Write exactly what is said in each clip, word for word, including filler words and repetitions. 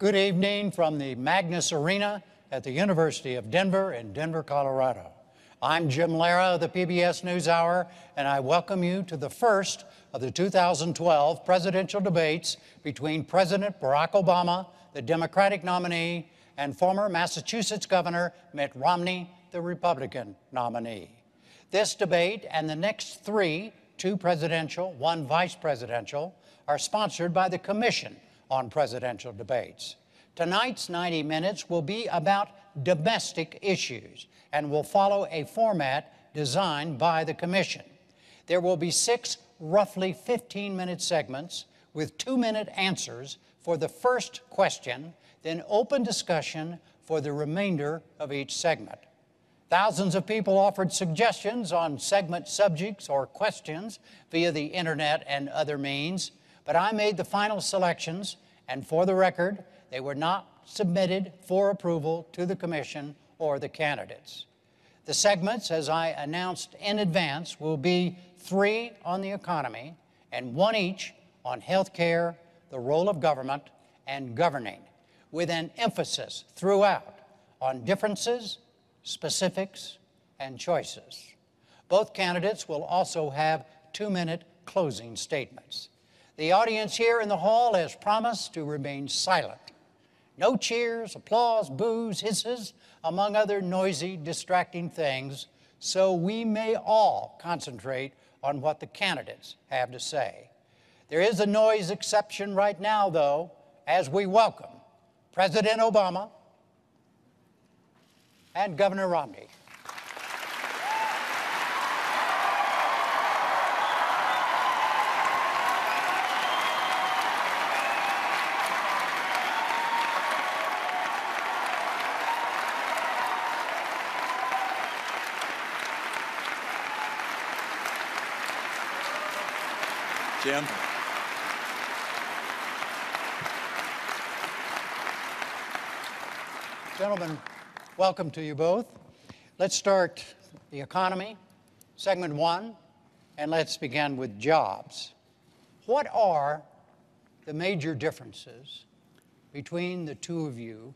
Good evening from the Magnus Arena at the University of Denver in Denver, Colorado. I'm Jim Lara of the P B S NewsHour, and I welcome you to the first of the two thousand twelve presidential debates between President Barack Obama, the Democratic nominee, and former Massachusetts Governor Mitt Romney, the Republican nominee. This debate and the next three, two presidential, one vice presidential, are sponsored by the Commission on Presidential Debates. Tonight's ninety minutes will be about domestic issues and will follow a format designed by the Commission. There will be six roughly fifteen-minute segments with two-minute answers for the first question, then open discussion for the remainder of each segment. Thousands of people offered suggestions on segment subjects or questions via the internet and other means, but I made the final selections, and for the record, they were not submitted for approval to the Commission or the candidates. The segments, as I announced in advance, will be three on the economy and one each on health care, the role of government, and governing, with an emphasis throughout on differences, specifics, and choices. Both candidates will also have two-minute closing statements. The audience here in the hall has promised to remain silent. No cheers, applause, boos, hisses, among other noisy, distracting things, so we may all concentrate on what the candidates have to say. There is a noise exception right now, though, as we welcome President Obama and Governor Romney. Jim. Gentlemen, welcome to you both. Let's start the economy, segment one, and let's begin with jobs. What are the major differences between the two of you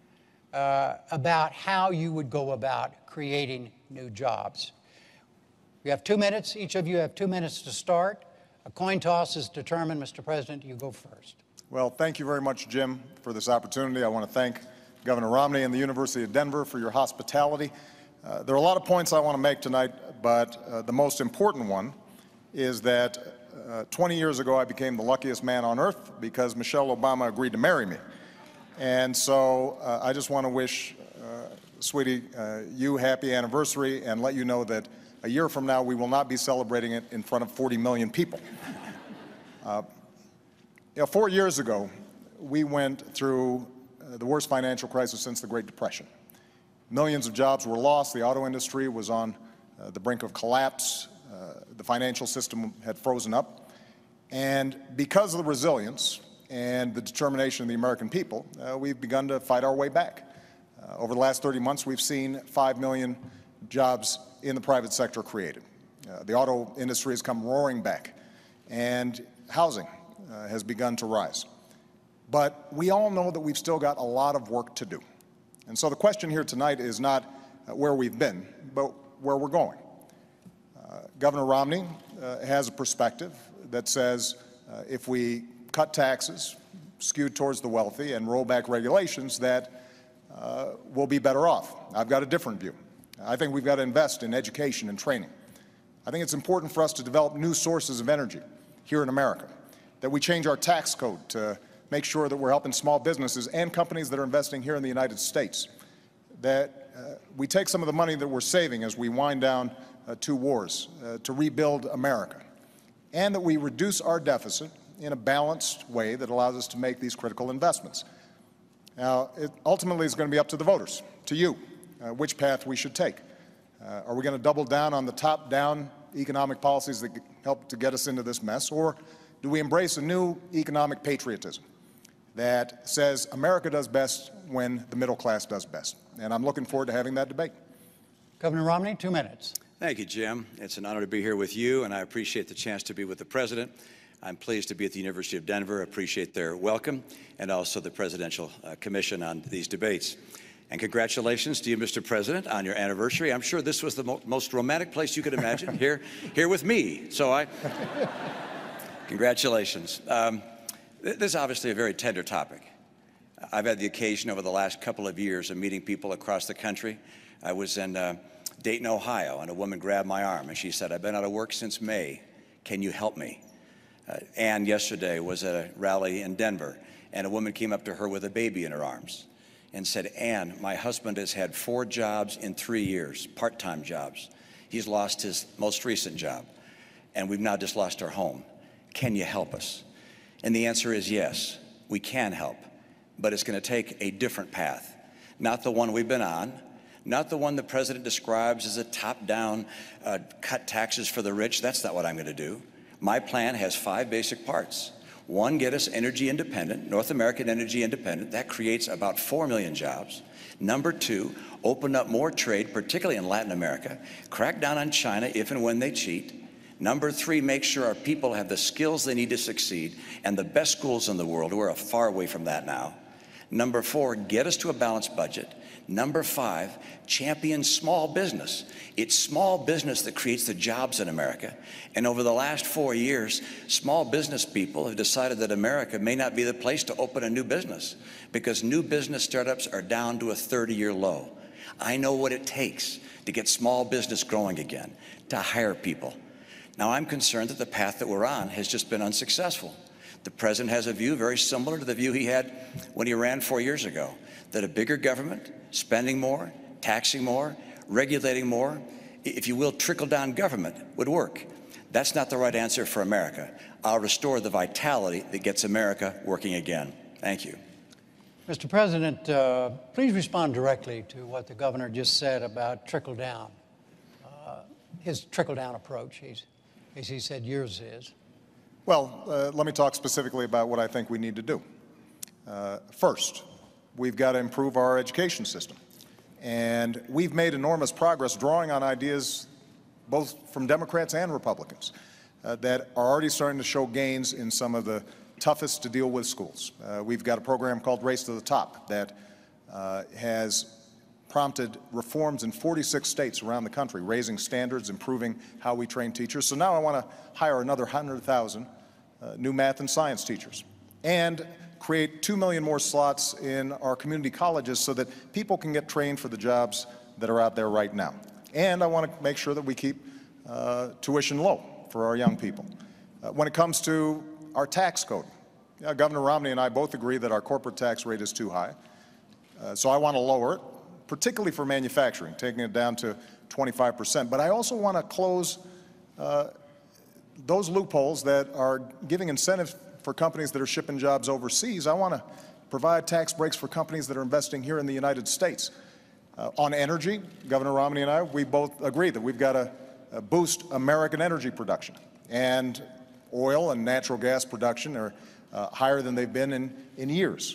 uh, about how you would go about creating new jobs? We have two minutes. Each of you have two minutes to start. A coin toss is determined. Mister President, you go first. Well, thank you very much, Jim, for this opportunity. I want to thank Governor Romney and the University of Denver for your hospitality. Uh, there are a lot of points I want to make tonight, but uh, the most important one is that uh, twenty years ago I became the luckiest man on earth because Michelle Obama agreed to marry me. And so uh, I just want to wish, uh, sweetie, uh, you happy anniversary and let you know that a year from now, we will not be celebrating it in front of forty million people. Uh, you know, four years ago, we went through uh, the worst financial crisis since the Great Depression. Millions of jobs were lost. The auto industry was on uh, the brink of collapse. Uh, the financial system had frozen up. And because of the resilience and the determination of the American people, uh, we've begun to fight our way back. Uh, over the last thirty months, we've seen five million jobs in the private sector created. Uh, the auto industry has come roaring back, and housing uh, has begun to rise. But we all know that we've still got a lot of work to do. And so the question here tonight is not uh, where we've been, but where we're going. Uh, Governor Romney uh, has a perspective that says uh, if we cut taxes, skewed towards the wealthy, and roll back regulations, that uh, we'll be better off. I've got a different view. I think we've got to invest in education and training. I think it's important for us to develop new sources of energy here in America, that we change our tax code to make sure that we're helping small businesses and companies that are investing here in the United States, that uh, we take some of the money that we're saving as we wind down uh, two wars uh, to rebuild America, and that we reduce our deficit in a balanced way that allows us to make these critical investments. Now, it ultimately is going to be up to the voters, to you, Uh, which path we should take. Uh, are we going to double down on the top-down economic policies that help to get us into this mess, or do we embrace a new economic patriotism that says America does best when the middle class does best? And I'm looking forward to having that debate. Governor Romney, two minutes. Thank you, Jim. It's an honor to be here with you, and I appreciate the chance to be with the President. I'm pleased to be at the University of Denver, appreciate their welcome, and also the Presidential uh, Commission on these debates. And congratulations to you, Mister President, on your anniversary. I'm sure this was the mo most romantic place you could imagine, here, here with me. So I, congratulations. Um, th this is obviously a very tender topic. I've had the occasion over the last couple of years of meeting people across the country. I was in uh, Dayton, Ohio, and a woman grabbed my arm and she said, "I've been out of work since May. Can you help me?" Uh, Ann yesterday was at a rally in Denver, and a woman came up to her with a baby in her arms and said, "Ann, my husband has had four jobs in three years, part-time jobs. He's lost his most recent job, and we've now just lost our home. Can you help us?" And the answer is yes, we can help, but it's going to take a different path, not the one we've been on, not the one the president describes as a top-down, uh, cut taxes for the rich. That's not what I'm going to do. My plan has five basic parts. One, get us energy independent, North American energy independent. That creates about four million jobs. Number two, open up more trade, particularly in Latin America. Crack down on China if and when they cheat. Number three, make sure our people have the skills they need to succeed and the best schools in the world. We're far away from that now. Number four, get us to a balanced budget. Number five, champion small business. It's small business that creates the jobs in America. And over the last four years, small business people have decided that America may not be the place to open a new business because new business startups are down to a thirty-year low. I know what it takes to get small business growing again, to hire people. Now, I'm concerned that the path that we're on has just been unsuccessful. The president has a view very similar to the view he had when he ran four years ago, that a bigger government, spending more, taxing more, regulating more, if you will, trickle-down government would work. That's not the right answer for America. I'll restore the vitality that gets America working again. Thank you. Mister President, uh, please respond directly to what the governor just said about trickle-down, uh, his trickle-down approach, he's, as he said yours is. Well, uh, let me talk specifically about what I think we need to do. Uh, first, we've got to improve our education system. And we've made enormous progress drawing on ideas both from Democrats and Republicans uh, that are already starting to show gains in some of the toughest to deal with schools. Uh, we've got a program called Race to the Top that uh, has prompted reforms in forty-six states around the country, raising standards, improving how we train teachers. So now I want to hire another one hundred thousand uh, new math and science teachers and create two million more slots in our community colleges so that people can get trained for the jobs that are out there right now. And I want to make sure that we keep uh, tuition low for our young people. Uh, when it comes to our tax code, yeah, Governor Romney and I both agree that our corporate tax rate is too high. Uh, so I want to lower it, particularly for manufacturing, taking it down to twenty-five percent. But I also want to close uh, those loopholes that are giving incentives for companies that are shipping jobs overseas. I want to provide tax breaks for companies that are investing here in the United States. Uh, on energy, Governor Romney and I, we both agree that we've got to uh, boost American energy production. And oil and natural gas production are uh, higher than they've been in, in years.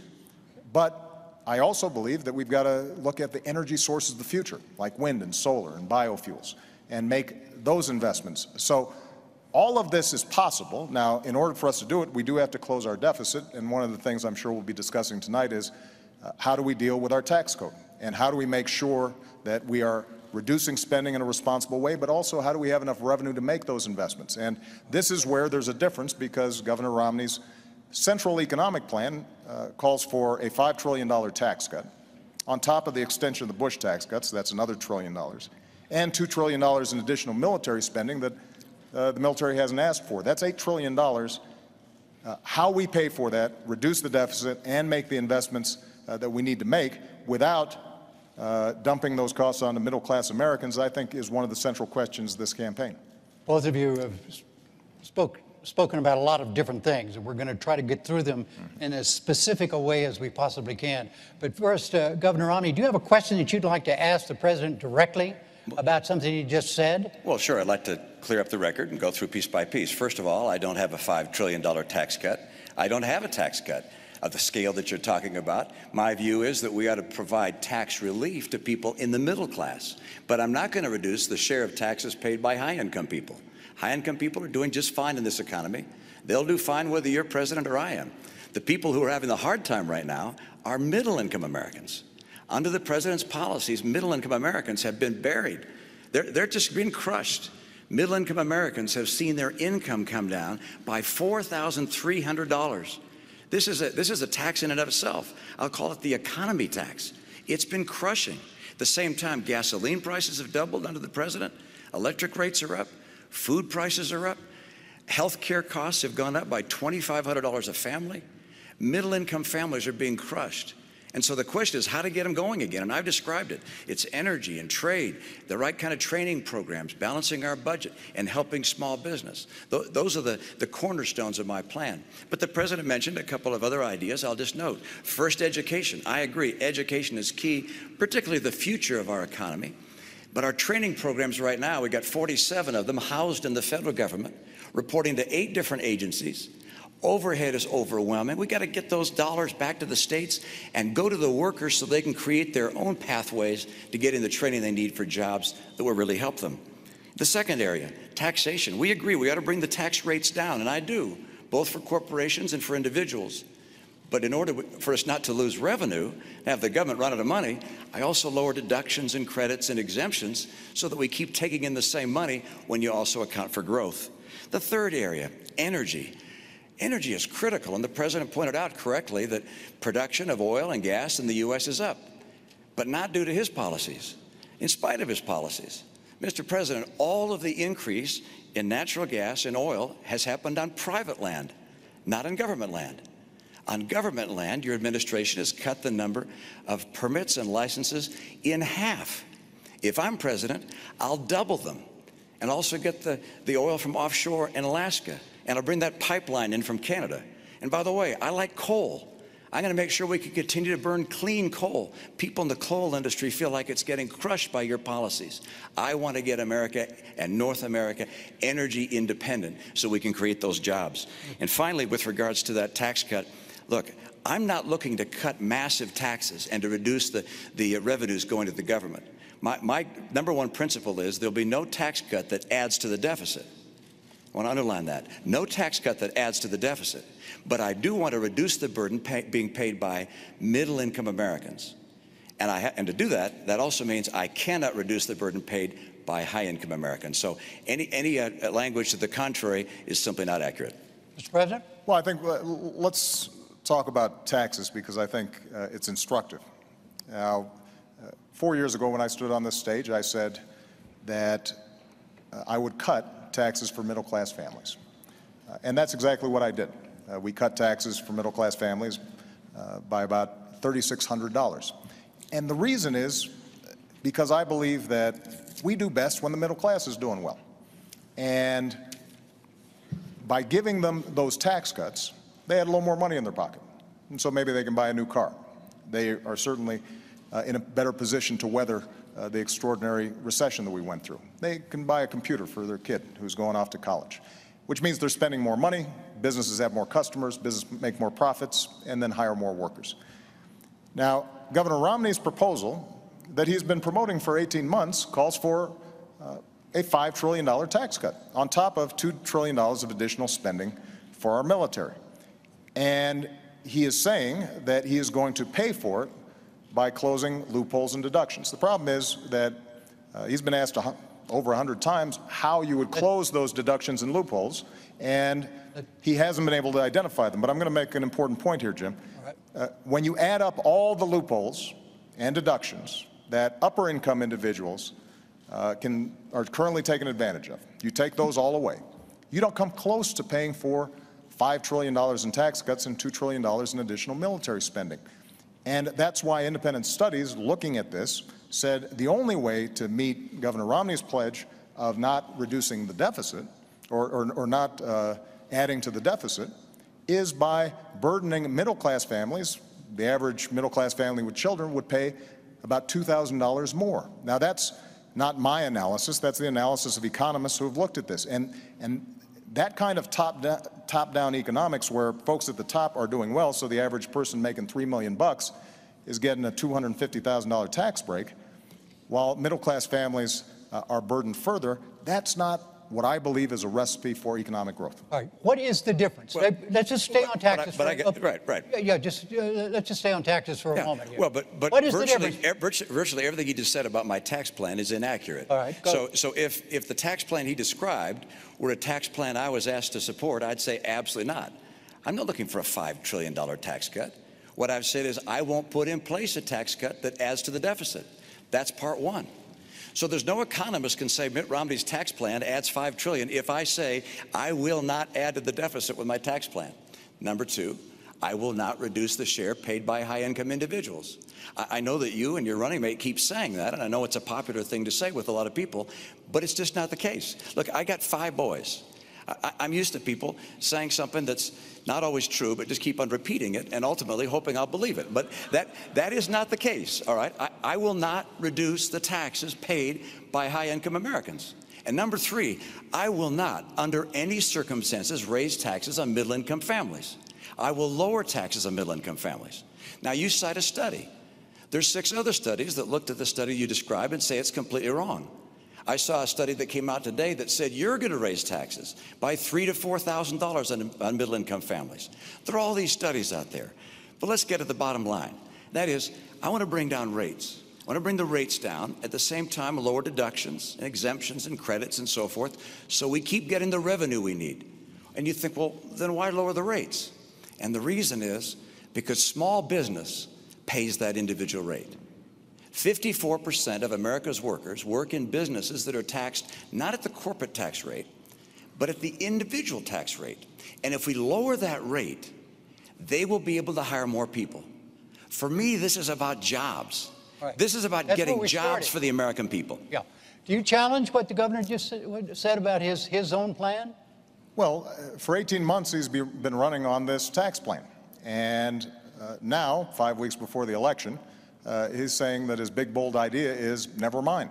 But I also believe that we've got to look at the energy sources of the future, like wind and solar and biofuels, and make those investments. So all of this is possible. Now, in order for us to do it, we do have to close our deficit, and one of the things I'm sure we'll be discussing tonight is uh, how do we deal with our tax code, and how do we make sure that we are reducing spending in a responsible way, but also how do we have enough revenue to make those investments. And this is where there's a difference, because Governor Romney's central economic plan uh, calls for a five trillion dollar tax cut, on top of the extension of the Bush tax cuts, that's another trillion dollars, and two trillion dollars in additional military spending that Uh, the military hasn't asked for. That's eight trillion dollars. Uh, how we pay for that, reduce the deficit, and make the investments uh, that we need to make without uh, dumping those costs on the middle-class Americans, I think is one of the central questions of this campaign. Both of you have spoke, spoken about a lot of different things, and we're going to try to get through them mm-hmm. in as specific a way as we possibly can. But first, uh, Governor Romney, do you have a question that you'd like to ask the president directly about something he just said? Well, sure. I'd like to clear up the record and go through piece by piece. First of all, I don't have a five trillion dollar tax cut. I don't have a tax cut of the scale that you're talking about. My view is that we ought to provide tax relief to people in the middle class. But I'm not going to reduce the share of taxes paid by high-income people. High-income people are doing just fine in this economy. They'll do fine whether you're president or I am. The people who are having the hard time right now are middle-income Americans. Under the president's policies, middle-income Americans have been buried. They're, they're just being crushed. Middle-income Americans have seen their income come down by four thousand three hundred dollars. This is a, this is a tax in and of itself. I'll call it the economy tax. It's been crushing. At the same time, gasoline prices have doubled under the president. Electric rates are up. Food prices are up. Health care costs have gone up by two thousand five hundred dollars a family. Middle-income families are being crushed. And so the question is how to get them going again. And I've described it. It's energy and trade, the right kind of training programs, balancing our budget, and helping small business. Th- those are the, the cornerstones of my plan. But the president mentioned a couple of other ideas I'll just note. First, education. I agree. Education is key, particularly the future of our economy. But our training programs right now, we've got forty-seven of them housed in the federal government, reporting to eight different agencies. Overhead is overwhelming. We got to get those dollars back to the states and go to the workers so they can create their own pathways to getting the training they need for jobs that will really help them. The second area, taxation. We agree we ought to bring the tax rates down, and I do, both for corporations and for individuals. But in order for us not to lose revenue, and have the government run out of money, I also lower deductions and credits and exemptions so that we keep taking in the same money when you also account for growth. The third area, energy. Energy is critical, and the president pointed out correctly that production of oil and gas in the U S is up, but not due to his policies, in spite of his policies. Mister President, all of the increase in natural gas and oil has happened on private land, not on government land. On government land, your administration has cut the number of permits and licenses in half. If I'm president, I'll double them and also get the, the oil from offshore in Alaska. And I'll bring that pipeline in from Canada. And by the way, I like coal. I'm going to make sure we can continue to burn clean coal. People in the coal industry feel like it's getting crushed by your policies. I want to get America and North America energy independent so we can create those jobs. And finally, with regards to that tax cut, look, I'm not looking to cut massive taxes and to reduce the, the revenues going to the government. My, my number one principle is there'll be no tax cut that adds to the deficit. I want to underline that. No tax cut that adds to the deficit. But I do want to reduce the burden pay, being paid by middle-income Americans. And, I ha- and to do that, that also means I cannot reduce the burden paid by high-income Americans. So any, any uh, language to the contrary is simply not accurate. Mister President? Well, I think uh, let's talk about taxes because I think uh, it's instructive. Now, uh, four years ago when I stood on this stage, I said that uh, I would cut taxes for middle-class families. Uh, and that's exactly what I did. Uh, we cut taxes for middle-class families uh, by about three thousand six hundred dollars. And the reason is because I believe that we do best when the middle class is doing well. And by giving them those tax cuts, they had a little more money in their pocket. And so maybe they can buy a new car. They are certainly uh, in a better position to weather Uh, the extraordinary recession that we went through. They can buy a computer for their kid who's going off to college, which means they're spending more money, businesses have more customers, businesses make more profits, and then hire more workers. Now, Governor Romney's proposal that he's been promoting for eighteen months calls for uh, a five trillion dollars tax cut on top of two trillion dollars of additional spending for our military. And he is saying that he is going to pay for it by closing loopholes and deductions. The problem is that uh, he's been asked a, over a hundred times how you would close those deductions and loopholes, and he hasn't been able to identify them. But I'm going to make an important point here, Jim. Uh, when you add up all the loopholes and deductions that upper income individuals uh, can are currently taking advantage of, you take those all away, you don't come close to paying for five trillion dollars in tax cuts and two trillion dollars in additional military spending. And that's why independent studies looking at this said the only way to meet Governor Romney's pledge of not reducing the deficit or, or, or not uh, adding to the deficit is by burdening middle-class families. The average middle-class family with children would pay about two thousand dollars more. Now, that's not my analysis. That's the analysis of economists who have looked at this. And, and that kind of top-down, top-down economics where folks at the top are doing well, so the average person making three million bucks is getting a two hundred fifty thousand dollars tax break, while middle-class families uh, are burdened further, that's not what I believe is a recipe for economic growth. All right, what is the difference? Well, Let's just stay well, on but I- taxes but for I a get- right, right. Yeah, yeah, just, uh, let's just stay on taxes for a Yeah. moment here. Well, but, but What is the virtually, difference? e- virtu- virtually everything he just said about my tax plan is inaccurate. All right, go. So, so if, if the tax plan he described were a tax plan I was asked to support, I'd say absolutely not. I'm not looking for a five trillion dollars tax cut. What I've said is I won't put in place a tax cut that adds to the deficit. That's part one. So there's no economist can say Mitt Romney's tax plan adds five trillion dollars if I say I will not add to the deficit with my tax plan. Number two, I will not reduce the share paid by high-income individuals. I, I know that you and your running mate keep saying that, and I know it's a popular thing to say with a lot of people, but it's just not the case. Look, I got five boys. I, I'm used to people saying something that's not always true, but just keep on repeating it and ultimately hoping I'll believe it. But that, that is not the case, all right? I, I will not reduce the taxes paid by high-income Americans. And number three, I will not, under any circumstances, raise taxes on middle-income families. I will lower taxes on middle-income families. Now, you cite a study. There's six other studies that looked at the study you described and say it's completely wrong. I saw a study that came out today that said you're going to raise taxes by three to four thousand dollars on, on middle-income families. There are all these studies out there, but let's get to the bottom line. That is, I want to bring down rates. I want to bring the rates down at the same time, lower deductions and exemptions and credits and so forth, so we keep getting the revenue we need. And you think, well, then why lower the rates? And the reason is because small business pays that individual rate. fifty-four percent of America's workers work in businesses that are taxed not at the corporate tax rate, but at the individual tax rate. And if we lower that rate, they will be able to hire more people. For me, this is about jobs. Right. This is about That's getting where we jobs started. for the American people. Yeah. Do you challenge what the governor just said said about his, his own plan? Well, uh, for eighteen months, he's be, been running on this tax plan. And uh, now, five weeks before the election, uh, he's saying that his big, bold idea is never mind.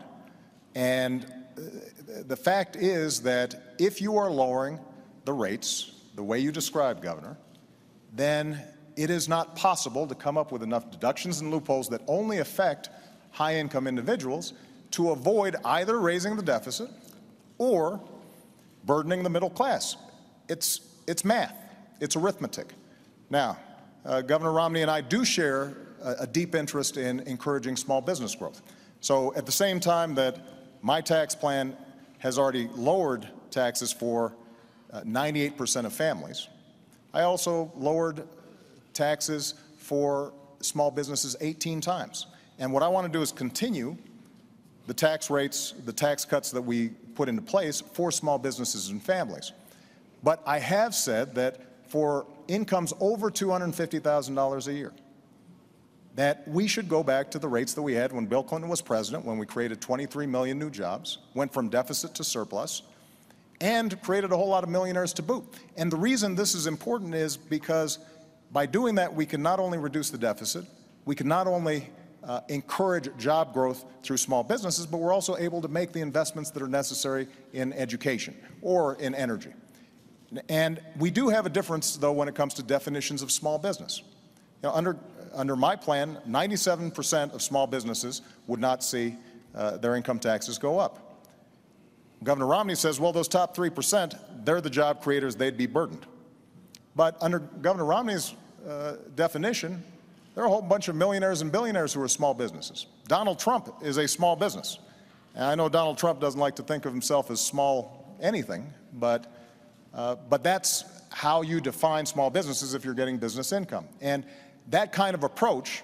And uh, the fact is that if you are lowering the rates the way you described, Governor, then it is not possible to come up with enough deductions and loopholes that only affect high-income individuals to avoid either raising the deficit or burdening the middle class. It's, it's math. It's arithmetic. Now, uh, Governor Romney and I do share a, a deep interest in encouraging small business growth. So at the same time that my tax plan has already lowered taxes for uh, ninety-eight percent of families, I also lowered taxes for small businesses eighteen times. And what I want to do is continue the tax rates, the tax cuts that we put into place for small businesses and families. But I have said that for incomes over two hundred fifty thousand dollars a year, that we should go back to the rates that we had when Bill Clinton was president, when we created twenty-three million new jobs, went from deficit to surplus, and created a whole lot of millionaires to boot. And the reason this is important is because by doing that, we can not only reduce the deficit, we can not only uh, encourage job growth through small businesses, but we're also able to make the investments that are necessary in education or in energy. And we do have a difference, though, when it comes to definitions of small business. You know, under, under my plan, ninety-seven percent of small businesses would not see uh, their income taxes go up. Governor Romney says, well, those top three percent, they're the job creators, they'd be burdened. But under Governor Romney's uh, definition, there are a whole bunch of millionaires and billionaires who are small businesses. Donald Trump is a small business. And I know Donald Trump doesn't like to think of himself as small anything, but, uh, but that's how you define small businesses if you're getting business income. And that kind of approach,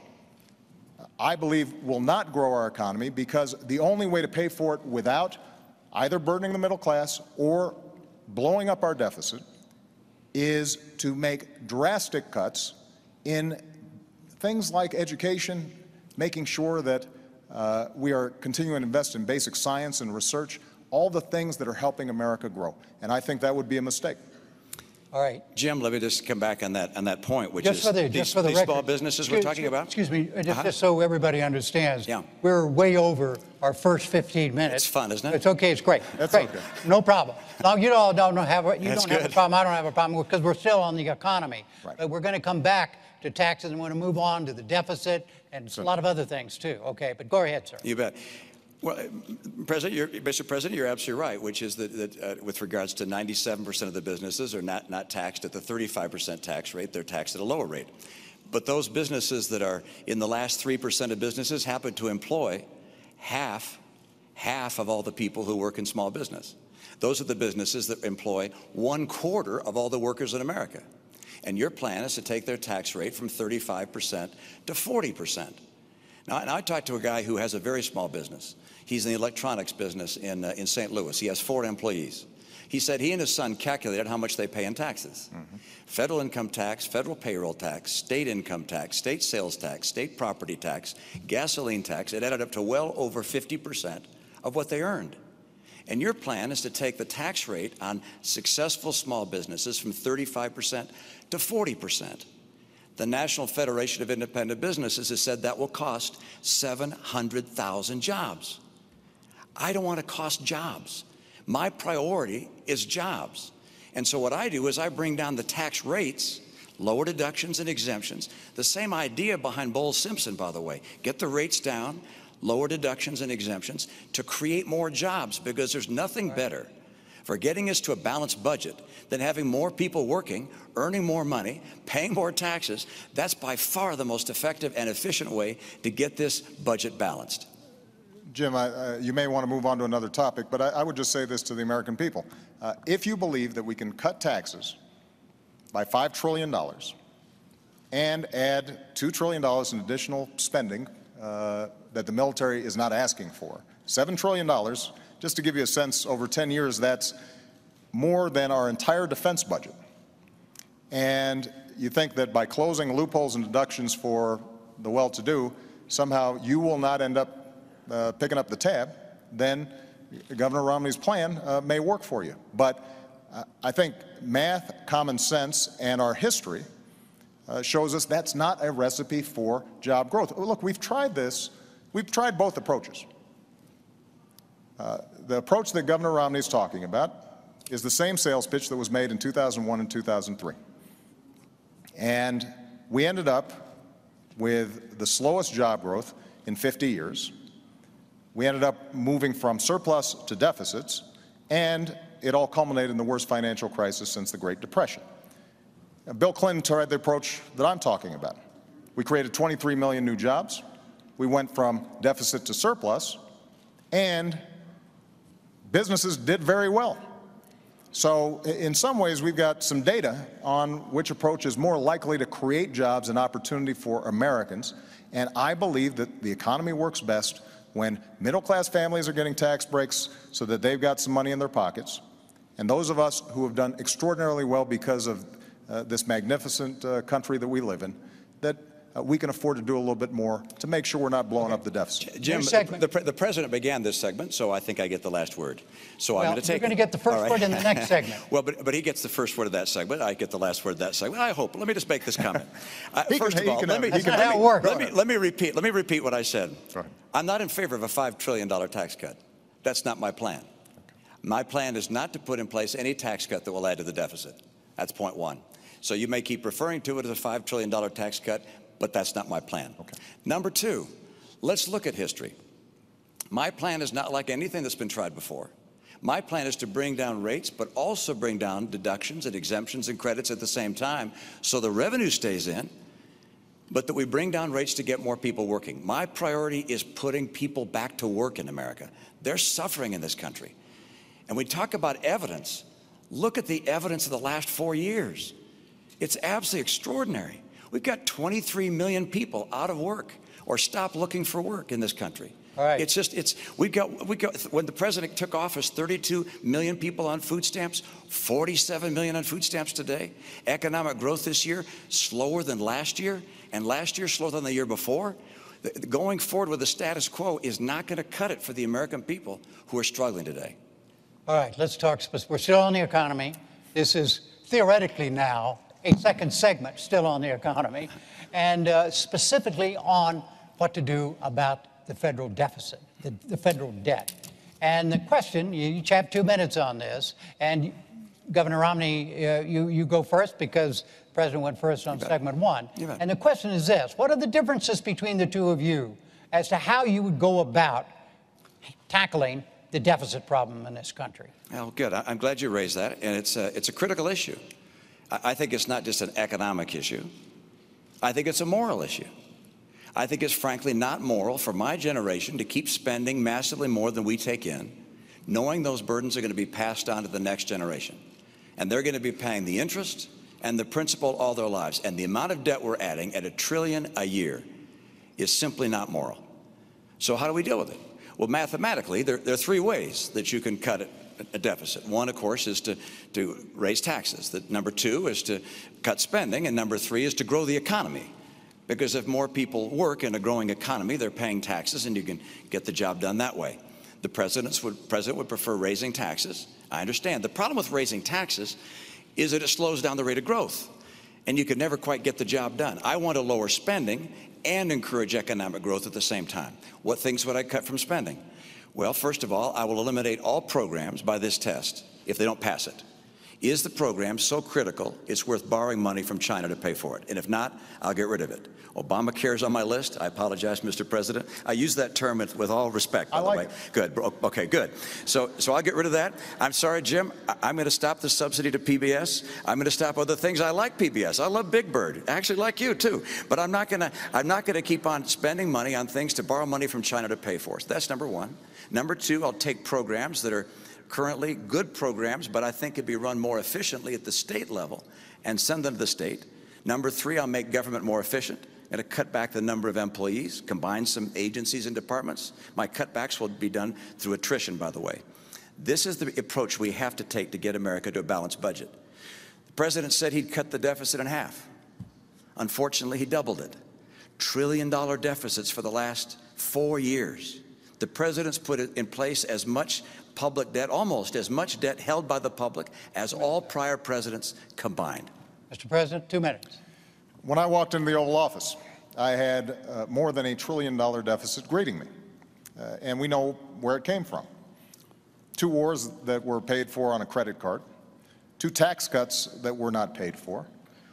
I believe, will not grow our economy, because the only way to pay for it without either burdening the middle class or blowing up our deficit is to make drastic cuts in things like education, making sure that uh, we are continuing to invest in basic science and research, all the things that are helping America grow. And I think that would be a mistake. All right. Jim, let me just come back on that on that point, which Just is for the, these, just for the these record, small businesses excuse, we're talking about. Excuse me, just, Uh-huh. just so everybody understands. Yeah. We're way over our first fifteen minutes. It's fun, isn't it? It's okay. It's great. That's great. okay. No problem. Now you all don't have a, you That's don't have a good. problem. I don't have a problem because we're still on the economy. Right. But we're going to come back to taxes and we're going to move on to the deficit and a lot of other things too. Okay. But go ahead, sir. You bet. Well, President, you're, Mister President, you're absolutely right, which is that, that uh, with regards to ninety-seven percent of the businesses are not, not taxed at the thirty-five percent tax rate, they're taxed at a lower rate. But those businesses that are in the last three percent of businesses happen to employ half, half of all the people who work in small business. Those are the businesses that employ one quarter of all the workers in America. And your plan is to take their tax rate from thirty-five percent to forty percent. Now, and I talked to a guy who has a very small business. He's in the electronics business in, uh, in Saint Louis. He has four employees. He said he and his son calculated how much they pay in taxes. Mm-hmm. Federal income tax, federal payroll tax, state income tax, state sales tax, state property tax, gasoline tax. It added up to well over fifty percent of what they earned. And your plan is to take the tax rate on successful small businesses from thirty-five percent to forty percent. The National Federation of Independent Businesses has said that will cost seven hundred thousand jobs. I don't want to cost jobs. My priority is jobs. And so what I do is I bring down the tax rates, lower deductions and exemptions. The same idea behind Bowles-Simpson, by the way. Get the rates down, lower deductions and exemptions to create more jobs, because there's nothing better for getting us to a balanced budget than having more people working, earning more money, paying more taxes. That's by far the most effective and efficient way to get this budget balanced. Jim, I, uh, you may want to move on to another topic, but I, I would just say this to the American people. Uh, if you believe that we can cut taxes by five trillion dollars and add two trillion dollars in additional spending uh, that the military is not asking for, seven trillion dollars, just to give you a sense, over ten years, that's more than our entire defense budget. And you think that by closing loopholes and deductions for the well-to-do, somehow you will not end up uh, picking up the tab, then Governor Romney's plan uh, may work for you. But uh, I think math, common sense, and our history uh, shows us that's not a recipe for job growth. Look, we've tried this. We've tried both approaches. Uh, the approach that Governor Romney is talking about is the same sales pitch that was made in two thousand one and two thousand three. And we ended up with the slowest job growth in fifty years. We ended up moving from surplus to deficits, and it all culminated in the worst financial crisis since the Great Depression. Now, Bill Clinton tried the approach that I'm talking about. We created twenty-three million new jobs. We went from deficit to surplus, and businesses did very well. So in some ways, we've got some data on which approach is more likely to create jobs and opportunity for Americans. And I believe that the economy works best when middle-class families are getting tax breaks so that they've got some money in their pockets. And those of us who have done extraordinarily well because of uh, this magnificent uh, country that we live in, that Uh, we can afford to do a little bit more to make sure we're not blowing okay. up the deficit. Jim, the, the, the President began this segment, so I think I get the last word. So well, I'm going to take You're going to get the first right. word in the next segment. Well, but, but he gets the first word of that segment. I get the last word of that segment. I hope. Let me just make this comment. Uh, first can, of all, let me, That's let, not how it works. Let me, let me repeat. Let me repeat what I said. I'm not in favor of a five trillion dollar tax cut. That's not my plan. Okay. My plan is not to put in place any tax cut that will add to the deficit. That's point one. So you may keep referring to it as a five trillion dollar tax cut, but that's not my plan. Okay. Number two, let's look at history. My plan is not like anything that's been tried before. My plan is to bring down rates, but also bring down deductions and exemptions and credits at the same time, so the revenue stays in, but that we bring down rates to get more people working. My priority is putting people back to work in America. They're suffering in this country. And we talk about evidence. Look at the evidence of the last four years. It's absolutely extraordinary. We've got twenty-three million people out of work or stop looking for work in this country. All right. It's just, it's, we've got, we got, when the president took office, thirty-two million people on food stamps, forty-seven million on food stamps today. Economic growth this year, slower than last year, and last year slower than the year before. The, going forward with the status quo is not going to cut it for the American people who are struggling today. All right, let's talk. We're still on the economy. This is theoretically now a second segment still on the economy, and uh, specifically on what to do about the federal deficit, the, the federal debt. And the question, you each have two minutes on this, and Governor Romney, uh, you, you go first because the President went first on segment one. And the question is this: what are the differences between the two of you as to how you would go about tackling the deficit problem in this country? Well, good. I- I'm glad you raised that, and it's a, it's a critical issue. I, I think it's not just an economic issue. I think it's a moral issue. I think it's frankly not moral for my generation to keep spending massively more than we take in, knowing those burdens are going to be passed on to the next generation. And they're going to be paying the interest and the principal all their lives. And the amount of debt we're adding at a trillion a year is simply not moral. So how do we deal with it? Well, mathematically, there, there are three ways that you can cut a deficit. One, of course, is to, to raise taxes. The, number two is to cut spending. And number three is to grow the economy. Because if more people work in a growing economy, they're paying taxes, and you can get the job done that way. The president's would, president would prefer raising taxes. I understand. The problem with raising taxes is that it slows down the rate of growth, and you can never quite get the job done. I want to lower spending and encourage economic growth at the same time. What things would I cut from spending? Well, first of all, I will eliminate all programs by this test if they don't pass it. Is the program so critical it's worth borrowing money from China to pay for it? And if not, I'll get rid of it. Obamacare is on my list. I apologize, Mister President. I use that term with, with all respect, by I the like way. it. Good. Okay, good. So, so I'll get rid of that. I'm sorry, Jim. I, I'm going to stop the subsidy to P B S. I'm going to stop other things. I like P B S. I love Big Bird. I actually like you too. But I'm not going to. I'm not going to keep on spending money on things to borrow money from China to pay for. So that's number one. Number two, I'll take programs that are currently good programs, but I think could be run more efficiently at the state level and send them to the state. Number three, I'll make government more efficient. I'm going to cut back the number of employees, combine some agencies and departments. My cutbacks will be done through attrition, by the way. This is the approach we have to take to get America to a balanced budget. The president said he'd cut the deficit in half. Unfortunately, he doubled it. Trillion dollar deficits for the last four years. The president's put in place as much public debt, almost as much debt held by the public as all prior presidents combined. Mister President, two minutes. When I walked into the Oval Office, I had uh, more than a trillion dollar deficit greeting me. Uh, and we know where it came from. Two wars that were paid for on a credit card, two tax cuts that were not paid for,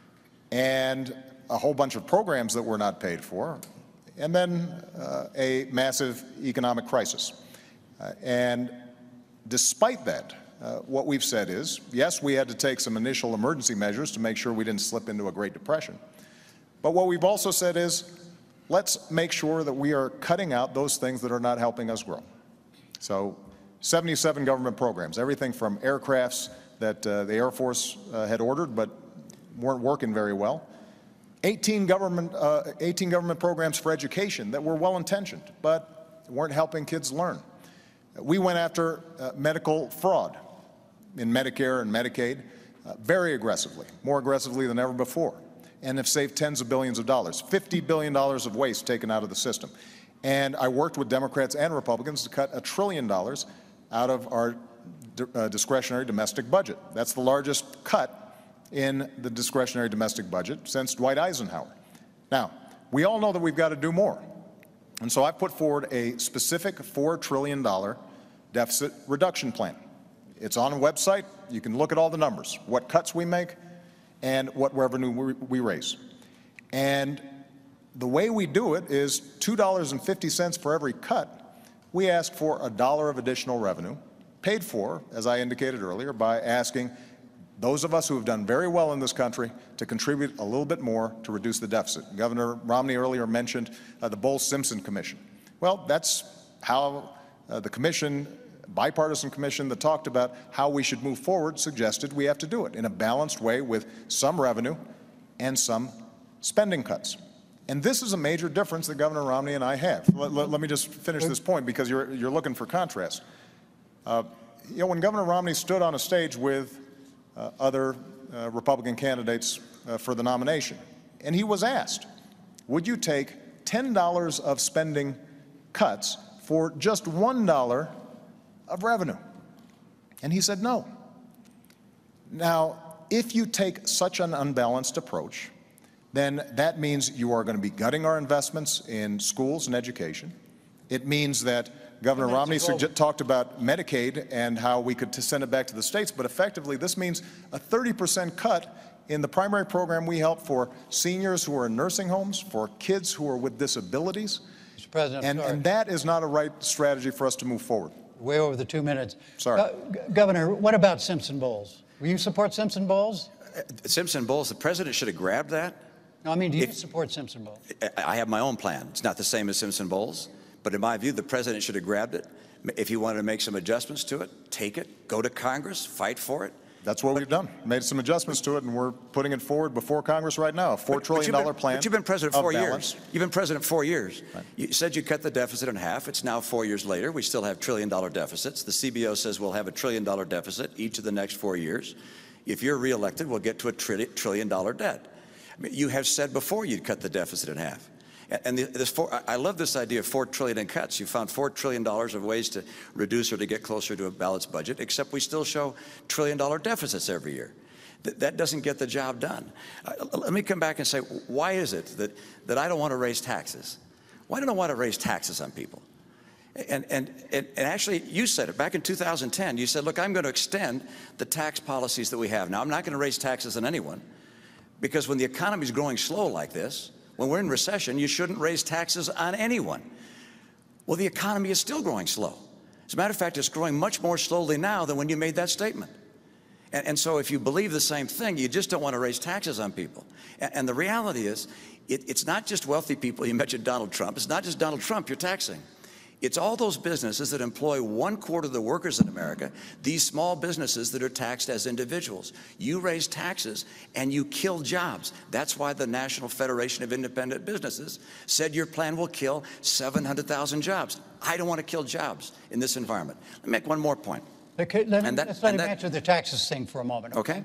and a whole bunch of programs that were not paid for, and then uh, a massive economic crisis. Uh, and despite that, uh, what we've said is, yes, we had to take some initial emergency measures to make sure we didn't slip into a Great Depression. But what we've also said is, let's make sure that we are cutting out those things that are not helping us grow. So seventy-seven government programs, everything from aircrafts that uh, the Air Force uh, had ordered but weren't working very well, eighteen government, uh, eighteen government programs for education that were well-intentioned but weren't helping kids learn. We went after uh, medical fraud in Medicare and Medicaid uh, very aggressively, more aggressively than ever before, and have saved tens of billions of dollars, fifty billion dollars of waste taken out of the system. And I worked with Democrats and Republicans to cut a trillion dollars out of our uh, discretionary domestic budget. That's the largest cut in the discretionary domestic budget since Dwight Eisenhower. Now, we all know that we've got to do more. And so I put forward a specific four trillion dollar deficit reduction plan. It's on a website. You can look at all the numbers, what cuts we make and what revenue we, we raise. And the way we do it is two dollars and fifty cents for every cut. We ask for a dollar of additional revenue, paid for, as I indicated earlier, by asking those of us who have done very well in this country to contribute a little bit more to reduce the deficit. Governor Romney earlier mentioned uh, the Bowles-Simpson Commission. Well, that's how uh, the commission, bipartisan commission that talked about how we should move forward, suggested we have to do it in a balanced way with some revenue and some spending cuts. And this is a major difference that Governor Romney and I have. Let, let, let me just finish this point because you're, you're looking for contrast. Uh, you know, when Governor Romney stood on a stage with uh, other uh, Republican candidates uh, for the nomination, and he was asked, would you take ten dollars of spending cuts for just one dollar of revenue? And he said no. Now, if you take such an unbalanced approach, then that means you are going to be gutting our investments in schools and education. It means that Governor Romney talked about Medicaid and how we could send it back to the states, but effectively this means a thirty percent cut in the primary program we help for seniors who are in nursing homes, for kids who are with disabilities. Mister President, I'm And, sorry. and that is not a right strategy for us to move forward. Way over the two minutes. Sorry. Uh, G- Governor, what about Simpson Bowles? Will you support Simpson Bowles? Simpson Bowles, the president should have grabbed that. No, I mean, do you If- support Simpson Bowles? I have my own plan. It's not the same as Simpson Bowles, but in my view, the president should have grabbed it. If he wanted to make some adjustments to it, take it, go to Congress, fight for it. That's what we've done. Made some adjustments to it, and we're putting it forward before Congress right now, a four But- but trillion you've been- dollar plan. But you've been president of four balance. years. You've been president four years. Right. You said you cut the deficit in half. It's now four years later. We still have trillion dollar deficits. The C B O says we'll have a trillion dollar deficit each of the next four years. If you're reelected, we'll get to a trillion, trillion dollar debt. I mean, you have said before you'd cut the deficit in half. And the, this four, I love this idea of four trillion in cuts. You found four trillion dollars of ways to reduce or to get closer to a balanced budget, except we still show trillion dollar deficits every year. Th that doesn't get the job done. Uh, let me come back and say, why is it that, that I don't want to raise taxes? Why don't I want to raise taxes on people? And, and, and, and actually, you said it back in two thousand ten. You said, look, I'm going to extend the tax policies that we have. Now, I'm not going to raise taxes on anyone, because when the economy is growing slow like this, when we're in recession, you shouldn't raise taxes on anyone. Well, the economy is still growing slow. As a matter of fact, it's growing much more slowly now than when you made that statement. And, and so if you believe the same thing, you just don't want to raise taxes on people. And, and the reality is, it, it's not just wealthy people. You mentioned Donald Trump. It's not just Donald Trump you're taxing. It's all those businesses that employ one quarter of the workers in America, these small businesses that are taxed as individuals. You raise taxes and you kill jobs. That's why the National Federation of Independent Businesses said your plan will kill seven hundred thousand jobs. I don't want to kill jobs in this environment. Let me make one more point. Okay, let, And that- let's let and him that- answer the taxes thing for a moment. Okay?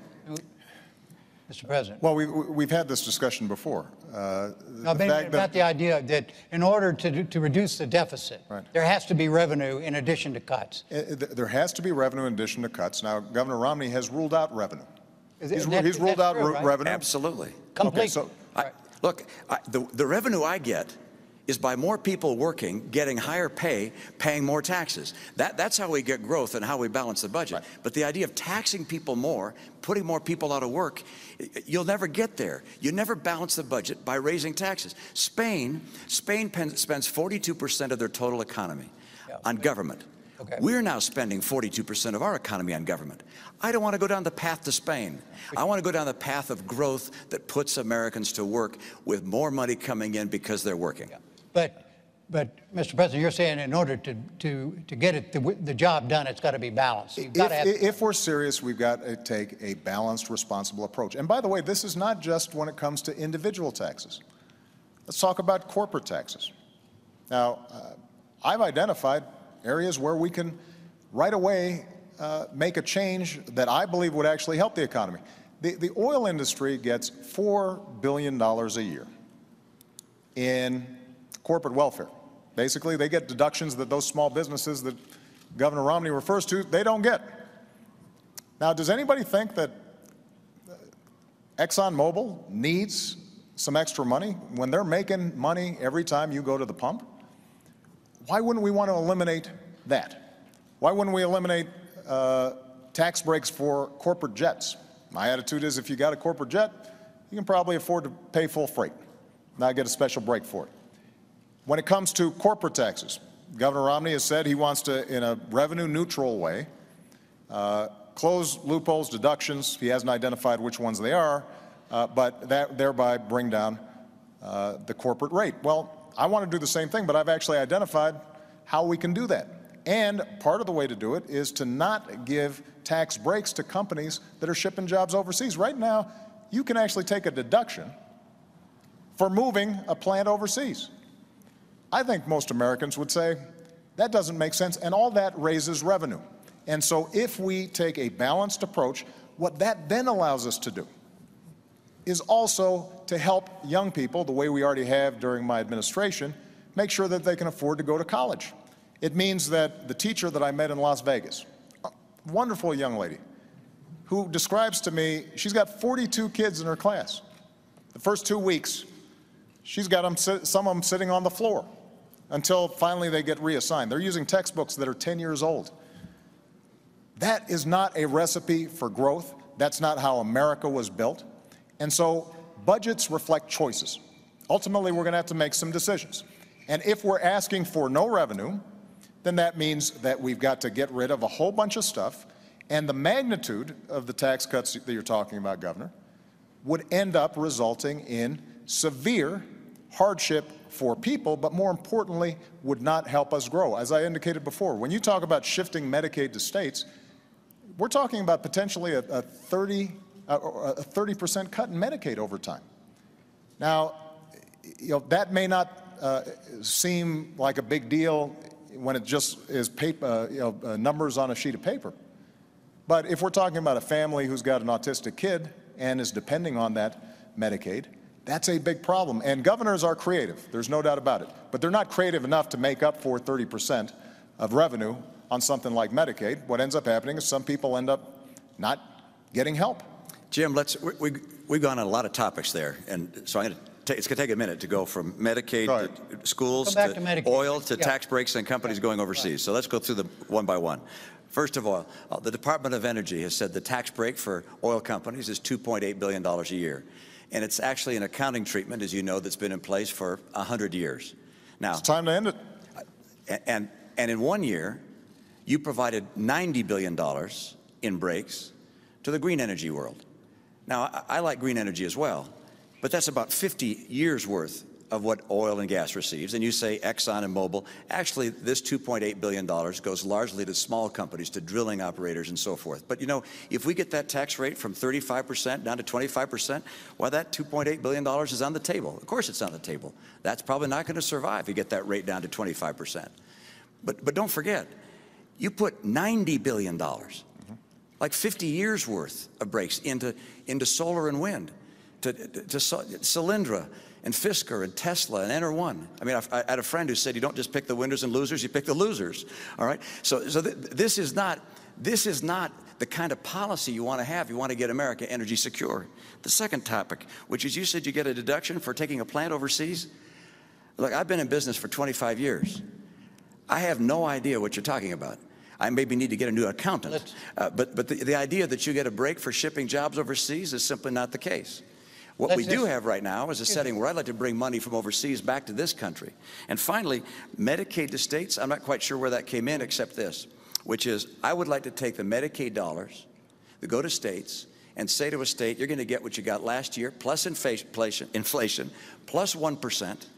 Mister President. Well, we, we've had this discussion before. Uh, No, the maybe fact about that- the idea that in order to, do- to reduce the deficit, Right. there has to be revenue in addition to cuts. Uh, th- There has to be revenue in addition to cuts. Now, Governor Romney has ruled out revenue. Is it- He's, ru- that- he's ruled that's out true, ru- right? revenue. Absolutely. Complete. so- I, look, I, the, the revenue I get is by more people working, getting higher pay, paying more taxes. That, that's how we get growth and how we balance the budget. Right. But the idea of taxing people more, putting more people out of work, you'll never get there. You never balance the budget by raising taxes. Spain, Spain pen, spends forty-two percent of their total economy Yeah. on government. Okay. We're now spending forty-two percent of our economy on government. I don't want to go down the path to Spain. I want to go down the path of growth that puts Americans to work with more money coming in because they're working. Yeah. But, but, Mister President, you're saying in order to, to, to get it, the, the job done, it's got to be balanced. You've got If, to have, if we're serious, we've got to take a balanced, responsible approach. And by the way, this is not just when it comes to individual taxes. Let's talk about corporate taxes. Now, uh, I've identified areas where we can right away uh, make a change that I believe would actually help the economy. The, the oil industry gets four billion dollars a year in corporate welfare. Basically, they get deductions that those small businesses that Governor Romney refers to, they don't get. Now, does anybody think that ExxonMobil needs some extra money when they're making money every time you go to the pump? Why wouldn't we want to eliminate that? Why wouldn't we eliminate uh, tax breaks for corporate jets? My attitude is if you got a corporate jet, you can probably afford to pay full freight, not get a special break for it. When it comes to corporate taxes, Governor Romney has said he wants to, in a revenue-neutral way, uh, close loopholes, deductions. He hasn't identified which ones they are, uh, but that thereby bring down uh, the corporate rate. Well, I want to do the same thing, but I've actually identified how we can do that. And part of the way to do it is to not give tax breaks to companies that are shipping jobs overseas. Right now, you can actually take a deduction for moving a plant overseas. I think most Americans would say that doesn't make sense, and all that raises revenue. And so if we take a balanced approach, what that then allows us to do is also to help young people, the way we already have during my administration, make sure that they can afford to go to college. It means that the teacher that I met in Las Vegas, a wonderful young lady, who describes to me, she's got forty-two kids in her class. The first two weeks, she's got them, some of them sitting on the floor until finally they get reassigned. They're using textbooks that are ten years old. That is not a recipe for growth. That's not how America was built. And so budgets reflect choices. Ultimately, we're going to have to make some decisions. And if we're asking for no revenue, then that means that we've got to get rid of a whole bunch of stuff, and the magnitude of the tax cuts that you're talking about, Governor, would end up resulting in severe hardship for people, but more importantly, would not help us grow. As I indicated before, when you talk about shifting Medicaid to states, we're talking about potentially a, a thirty percent cut in Medicaid over time. Now, you know, that may not uh, seem like a big deal when it just is paper, uh, you know, uh, numbers on a sheet of paper. But if we're talking about a family who's got an autistic kid and is depending on that Medicaid, that's a big problem. And governors are creative, there's no doubt about it. But they're not creative enough to make up for thirty percent of revenue on something like Medicaid. What ends up happening is some people end up not getting help. Jim, let's, we, we, we've gone on a lot of topics there, and so I'm going to it's going to take a minute to go from Medicaid Go to schools Go back to, to Medicaid. oil to Yeah. tax breaks and companies going overseas. So let's go through them one by one. First of all, uh, the Department of Energy has said the tax break for oil companies is two point eight billion dollars a year. And it's actually an accounting treatment, as you know, that's been in place for one hundred years. Now, It's time to end it. and, and in one year, you provided ninety billion dollars in breaks to the green energy world. Now, I, I like green energy as well, but that's about fifty years worth of what oil and gas receives. And you say Exxon and Mobil. Actually, this two point eight billion dollars goes largely to small companies, to drilling operators and so forth. But you know, if we get that tax rate from thirty-five percent down to twenty-five percent, why, that two point eight billion dollars is on the table. Of course it's on the table. That's probably not going to survive if you get that rate down to twenty-five percent. But, but don't forget, you put ninety billion dollars, mm-hmm. like fifty years worth of breaks into, into solar and wind, to, to, to Solyndra and Fisker and Tesla and Enter One. I mean, I, I had a friend who said, you don't just pick the winners and losers, you pick the losers, all right? So, so th this is not, this is not the kind of policy you want to have. You want to get America energy secure. The second topic, which is, you said you get a deduction for taking a plant overseas. Look, I've been in business for twenty-five years. I have no idea what you're talking about. I maybe need to get a new accountant. Uh, but but the, the idea that you get a break for shipping jobs overseas is simply not the case. What Let's we do just, have right now is a setting where I'd like to bring money from overseas back to this country. And finally, Medicaid to states, I'm not quite sure where that came in except this, which is I would like to take the Medicaid dollars that go to states and say to a state, you're going to get what you got last year, plus inflation, inflation plus one percent.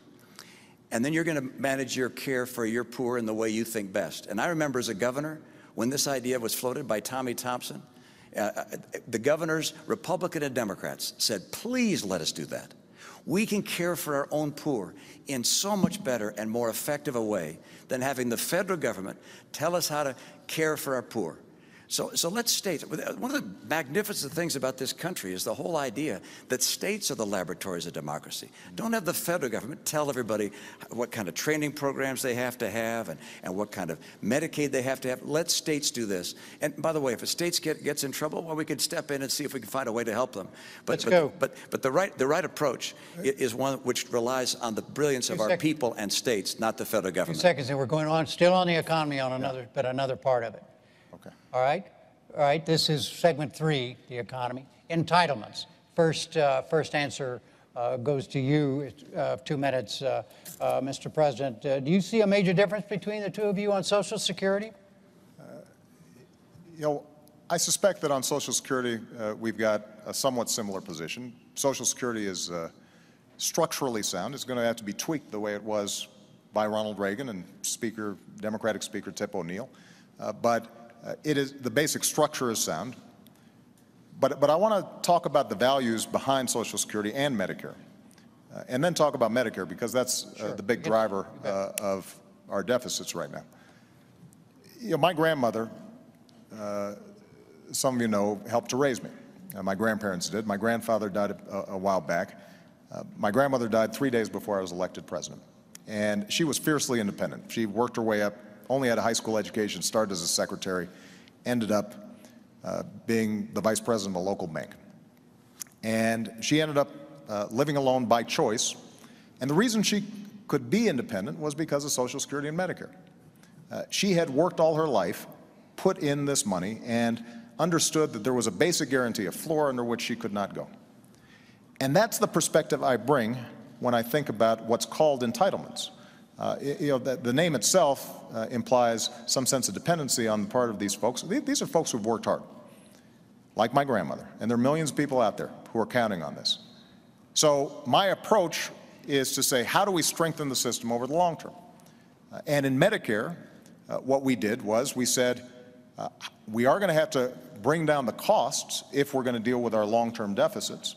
And then you're going to manage your care for your poor in the way you think best. And I remember as a governor, when this idea was floated by Tommy Thompson, uh, the governors, Republican and Democrats, said, please let us do that. We can care for our own poor in so much better and more effective a way than having the federal government tell us how to care for our poor. So, so let's state, one of the magnificent things about this country is the whole idea that states are the laboratories of democracy. Don't have the federal government tell everybody what kind of training programs they have to have and, and what kind of Medicaid they have to have. Let states do this. And by the way, if a state get, gets in trouble, well, we can step in and see if we can find a way to help them. But, Let's but, go. But, but the, right, the right approach is one which relies on the brilliance of our people and states, not the federal Two government. seconds, and we're going on, still on the economy on another, but another part of it. Okay. All right? All right, this is segment three, the economy. Entitlements. First, uh, first answer uh, goes to you, uh, two minutes, uh, uh, Mister President. Uh, do you see a major difference between the two of you on Social Security? Uh, you know, I suspect that on Social Security, uh, we've got a somewhat similar position. Social Security is uh, structurally sound. It's going to have to be tweaked the way it was by Ronald Reagan and Speaker, Democratic Speaker Tip O'Neill. Uh, but Uh, it is, the basic structure is sound, but, but I want to talk about the values behind Social Security and Medicare, uh, and then talk about Medicare because that's uh, Sure. the big driver uh, of our deficits right now. You know, my grandmother, uh, some of you know, helped to raise me. Uh, my grandparents did. My grandfather died a, a while back. Uh, my grandmother died three days before I was elected president, and she was fiercely independent. She worked her way up. Only had a high school education, started as a secretary, ended up uh, being the vice president of a local bank. And she ended up uh, living alone by choice. And the reason she could be independent was because of Social Security and Medicare. Uh, she had worked all her life, put in this money, and understood that there was a basic guarantee, a floor under which she could not go. And that's the perspective I bring when I think about what's called entitlements. Uh, you know, the, the name itself uh, implies some sense of dependency on the part of these folks. These are folks who've worked hard, like my grandmother, and there are millions of people out there who are counting on this. So my approach is to say, how do we strengthen the system over the long term? Uh, and in Medicare, uh, what we did was we said, uh, we are going to have to bring down the costs if we're going to deal with our long-term deficits.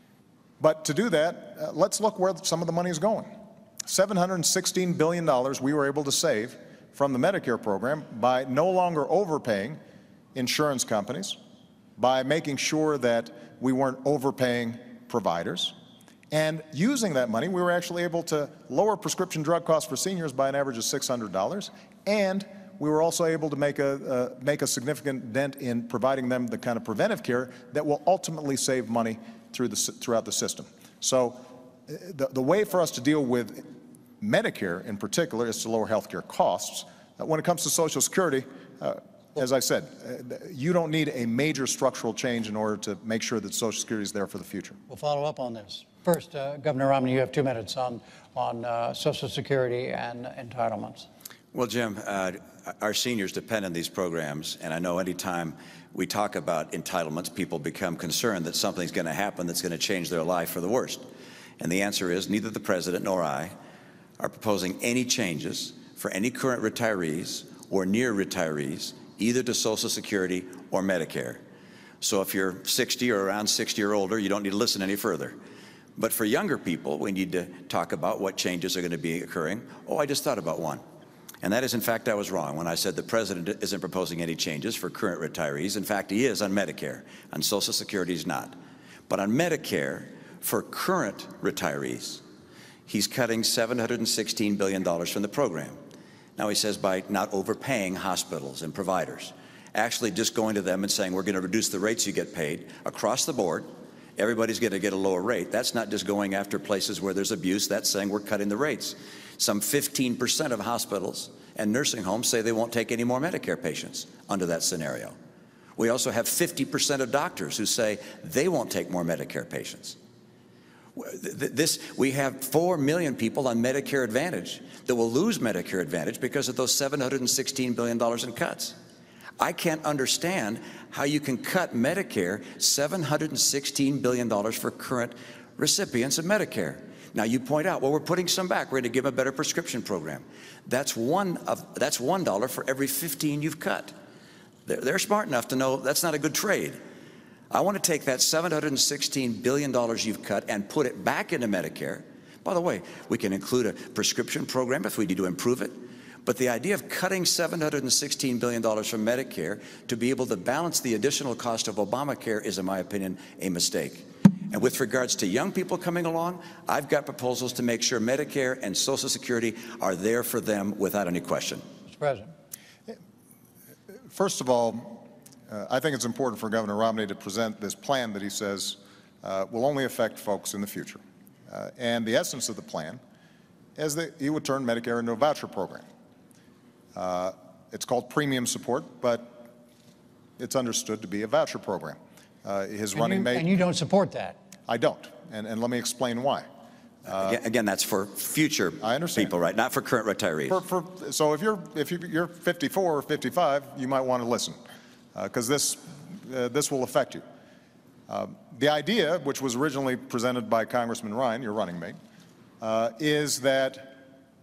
But to do that, uh, let's look where some of the money is going. seven hundred sixteen billion dollars we were able to save from the Medicare program by no longer overpaying insurance companies, by making sure that we weren't overpaying providers. And using that money, we were actually able to lower prescription drug costs for seniors by an average of six hundred dollars. And we were also able to make a, uh, make a significant dent in providing them the kind of preventive care that will ultimately save money through the, throughout the system. So the, the way for us to deal with Medicare in particular is to lower health care costs. Uh, when it comes to Social Security, uh, as I said, uh, you don't need a major structural change in order to make sure that Social Security is there for the future. We'll follow up on this. First, uh, Governor Romney, you have two minutes on, on uh, Social Security and entitlements. Well, Jim, uh, our seniors depend on these programs, and I know anytime we talk about entitlements, people become concerned that something's going to happen that's going to change their life for the worst. And the answer is neither the President nor I are proposing any changes for any current retirees or near retirees, either to Social Security or Medicare. So if you're sixty or around sixty or older, you don't need to listen any further. But for younger people, we need to talk about what changes are going to be occurring. Oh, I just thought about one. And that is, in fact, I was wrong when I said the President isn't proposing any changes for current retirees. In fact, he is on Medicare. On Social Security, he's not. But on Medicare, for current retirees, he's cutting seven hundred sixteen billion dollars from the program. Now, he says by not overpaying hospitals and providers, actually just going to them and saying, we're going to reduce the rates you get paid across the board. Everybody's going to get a lower rate. That's not just going after places where there's abuse. That's saying we're cutting the rates. Some fifteen percent of hospitals and nursing homes say they won't take any more Medicare patients under that scenario. We also have fifty percent of doctors who say they won't take more Medicare patients. This, we have four million people on Medicare Advantage that will lose Medicare Advantage because of those seven hundred sixteen billion dollars in cuts. I can't understand how you can cut Medicare seven hundred sixteen billion dollars for current recipients of Medicare. Now you point out, well, we're putting some back. We're going to give them a better prescription program. That's one of that's one dollar for every fifteen you've cut. They're, they're smart enough to know that's not a good trade. I want to take that seven hundred sixteen billion dollars you've cut and put it back into Medicare. By the way, we can include a prescription program if we need to improve it. But the idea of cutting seven hundred sixteen billion dollars from Medicare to be able to balance the additional cost of Obamacare is, in my opinion, a mistake. And with regards to young people coming along, I've got proposals to make sure Medicare and Social Security are there for them without any question. Mister President. First of all, uh, I think it's important for Governor Romney to present this plan that he says uh, will only affect folks in the future. Uh, and the essence of the plan is that he would turn Medicare into a voucher program. Uh, it's called premium support, but it's understood to be a voucher program. Uh, his and running you, mate. And you don't support that. I don't, and, and let me explain why. Uh, again, again, that's for future I understand. people, right? Not for current retirees. For, for, so if you're if you're fifty-four or fifty-five, you might want to listen, because uh, this uh, this will affect you. Uh, the idea, which was originally presented by Congressman Ryan, your running mate, uh, is that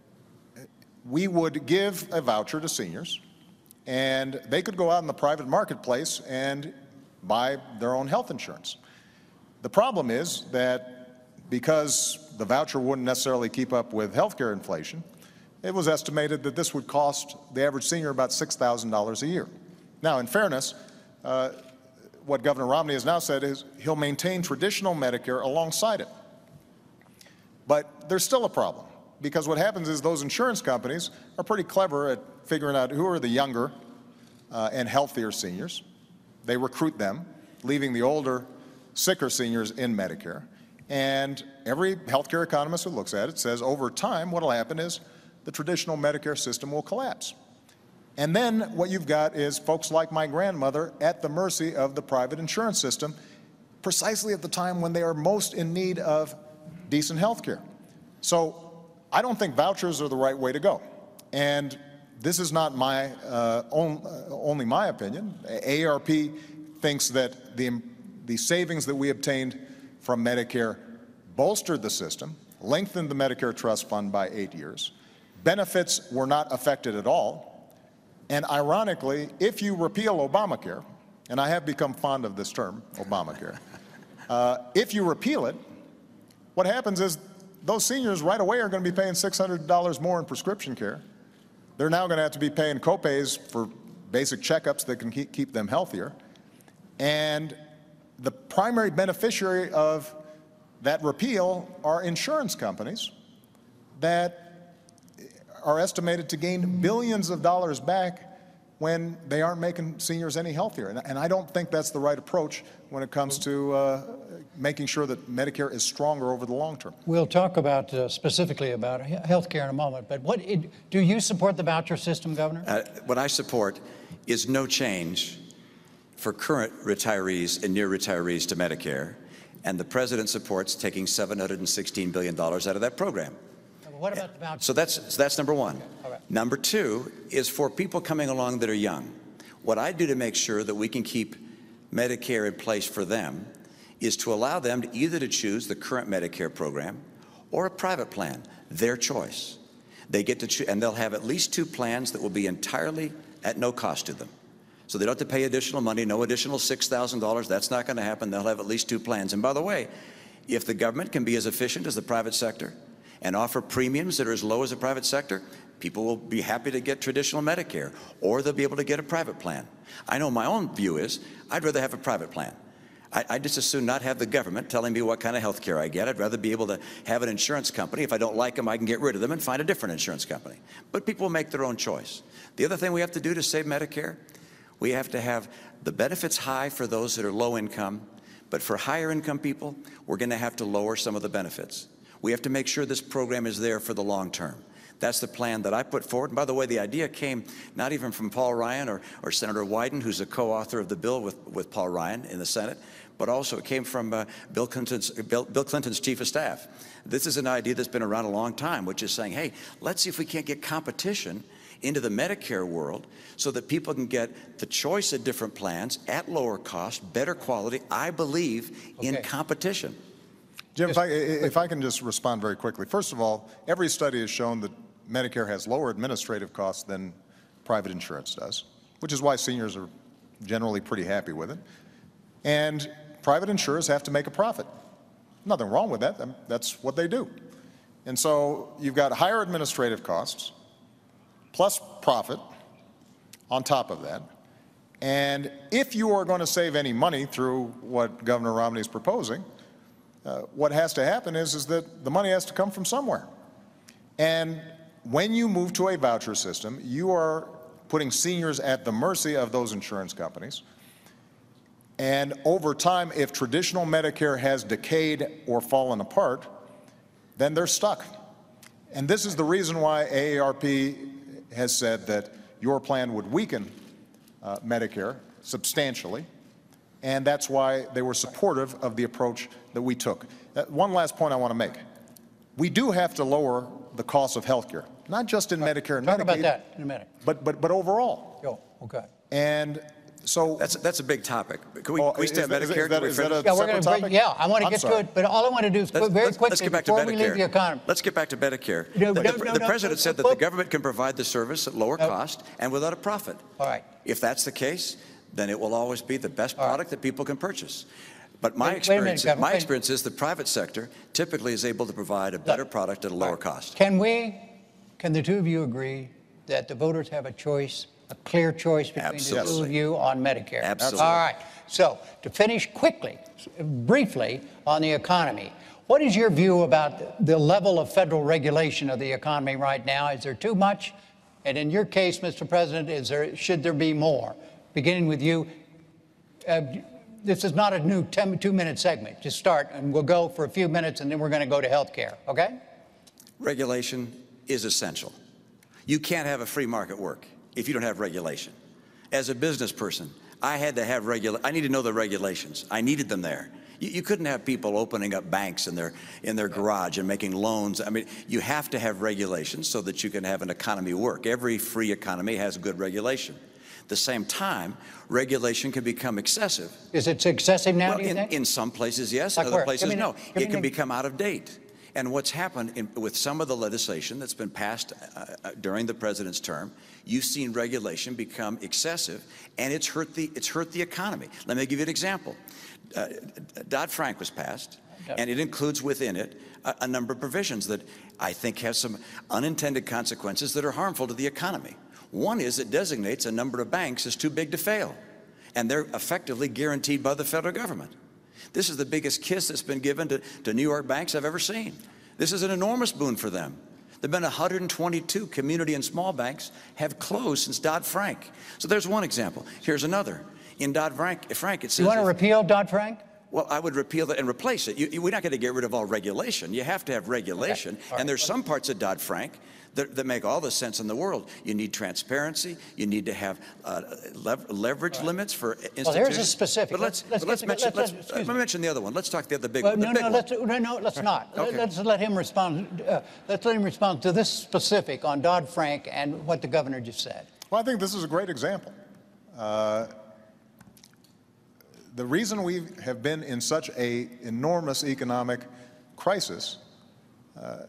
we would give a voucher to seniors, and they could go out in the private marketplace and buy their own health insurance. The problem is that because the voucher wouldn't necessarily keep up with healthcare inflation, it was estimated that this would cost the average senior about six thousand dollars a year. Now, in fairness, uh, what Governor Romney has now said is he'll maintain traditional Medicare alongside it. But there's still a problem, because what happens is those insurance companies are pretty clever at figuring out who are the younger uh, and healthier seniors. They recruit them, leaving the older, sicker seniors in Medicare. And every healthcare economist who looks at it says over time what will happen is the traditional Medicare system will collapse. And then what you've got is folks like my grandmother at the mercy of the private insurance system, precisely at the time when they are most in need of decent health care. So I don't think vouchers are the right way to go. And this is not my uh, own, uh, only my opinion. A A R P thinks that the, the savings that we obtained from Medicare bolstered the system, lengthened the Medicare Trust Fund by eight years. Benefits were not affected at all. And ironically, if you repeal Obamacare, and I have become fond of this term, Obamacare, uh, if you repeal it, what happens is those seniors right away are going to be paying six hundred dollars more in prescription care. They're now going to have to be paying copays for basic checkups that can keep, keep them healthier. And the primary beneficiary of that repeal are insurance companies that are estimated to gain billions of dollars back when they aren't making seniors any healthier. And, and I don't think that's the right approach when it comes to uh, making sure that Medicare is stronger over the long term. We'll talk about uh, specifically about health care in a moment, but what it, do you support the voucher system, Governor? Uh, what I support is no change for current retirees and near retirees to Medicare, and the President supports taking seven hundred sixteen billion dollars out of that program. What about the voucher? So that's, so that's number one. All right. Number two is for people coming along that are young. What I do to make sure that we can keep Medicare in place for them is to allow them to either to choose the current Medicare program or a private plan, their choice. They get to choose, and they'll have at least two plans that will be entirely at no cost to them. So they don't have to pay additional money, no additional six thousand dollars. That's not going to happen. They'll have at least two plans. And by the way, if the government can be as efficient as the private sector and offer premiums that are as low as the private sector, people will be happy to get traditional Medicare, or they'll be able to get a private plan. I know my own view is I'd rather have a private plan. I, I'd just as soon not have the government telling me what kind of health care I get. I'd rather be able to have an insurance company. If I don't like them, I can get rid of them and find a different insurance company. But people will make their own choice. The other thing we have to do to save Medicare, we have to have the benefits high for those that are low income, but for higher income people, we're going to have to lower some of the benefits. We have to make sure this program is there for the long term. That's the plan that I put forward. And by the way, the idea came not even from Paul Ryan or, or Senator Wyden, who's a co-author of the bill with, with Paul Ryan in the Senate, but also it came from uh, Bill, Clinton's, Bill, Bill Clinton's chief of staff. This is an idea that's been around a long time, which is saying, hey, let's see if we can't get competition into the Medicare world so that people can get the choice of different plans at lower cost, better quality, I believe, in Okay. competition. Jim, if I, if I can just respond very quickly. First of all, every study has shown that Medicare has lower administrative costs than private insurance does, which is why seniors are generally pretty happy with it. And private insurers have to make a profit. Nothing wrong with that. That's what they do. And so you've got higher administrative costs plus profit on top of that. And if you are going to save any money through what Governor Romney is proposing, uh, what has to happen is, is that the money has to come from somewhere. And when you move to a voucher system, you are putting seniors at the mercy of those insurance companies. And over time, if traditional Medicare has decayed or fallen apart, then they're stuck. And this is the reason why A A R P has said that your plan would weaken uh, Medicare substantially, and that's why they were supportive of the approach that we took. Uh, one last point I want to make. We do have to lower the cost of health care, not just in Medicare and Talk Medicaid, about that in a minute. but, but, but overall. Oh, okay. And so That's, that's a big topic. Can we, Oh, can we stay is on that- is Medicare? that- Can we is that finish? a- Yeah, we're separate going to bring, topic? yeah, I want to I'm get sorry. to it, but all I want to do is Let's, very let's- quickly let's get back to before we leave Medicare. the economy. Let's get back to Medicare. No, the, no, the- no, the no, president no, said that no. the government can provide the service at lower No. cost and without a profit. All right. If that's the case, then it will always be the best All right. product that people can purchase. But my Wait- wait a minute, experience, Governor, my wait. experience is the private sector typically is able to provide a better product at a lower Right. cost. Can we, can the two of you agree that the voters have a choice, a clear choice between the two Absolutely. of you on Medicare? Absolutely. All right. So to finish quickly, briefly on the economy, what is your view about the level of federal regulation of the economy right now? Is there too much? And in your case, Mister President, is there, should there be more? Beginning with you, uh, this is not a new ten, two-minute segment. Just start, and we'll go for a few minutes, and then we're going to go to health care, okay? Regulation is essential. You can't have a free market work if you don't have regulation. As a business person, I had to have regula- I need to know the regulations. I needed them there. You, you couldn't have people opening up banks in their, in their garage and making loans. I mean, you have to have regulations so that you can have an economy work. Every free economy has good regulation. At the same time, regulation can become excessive. Is it excessive now, Well, do you in, think? in some places, yes. In Like other where? places, Give me no. an- give me It can an- become out of date. And what's happened in, with some of the legislation that's been passed uh, uh, during the president's term, you've seen regulation become excessive, and it's hurt the it's hurt the economy. Let me give you an example. Uh, Dodd-Frank was passed, Yep. and it includes within it a, a number of provisions that I think have some unintended consequences that are harmful to the economy. One is it designates a number of banks as too big to fail, and they're effectively guaranteed by the federal government. This is the biggest kiss that's been given to, to New York banks I've ever seen. This is an enormous boon for them. There have been one hundred twenty-two community and small banks have closed since Dodd-Frank. So there's one example. Here's another. In Dodd-Frank, Frank, it says... You want to if- repeal Dodd-Frank? Well, I would repeal that and replace it. You, you, we're not going to get rid of all regulation. You have to have regulation. Okay. All right. And there's some parts of Dodd-Frank that, that make all the sense in the world. You need transparency. You need to have uh, lev leverage right. limits for institutions. Well, here's a specific. But let's, let's, but let's get, mention, let's, let's, let's, let me mention the other one. Let's talk the other big well, one. no, the big no, one. let's, no, no, let's not. Okay. Let's let him respond. Uh, let's let him respond to this specific on Dodd-Frank and what the governor just said. Well, I think this is a great example. Uh, the reason we have been in such a enormous economic crisis uh,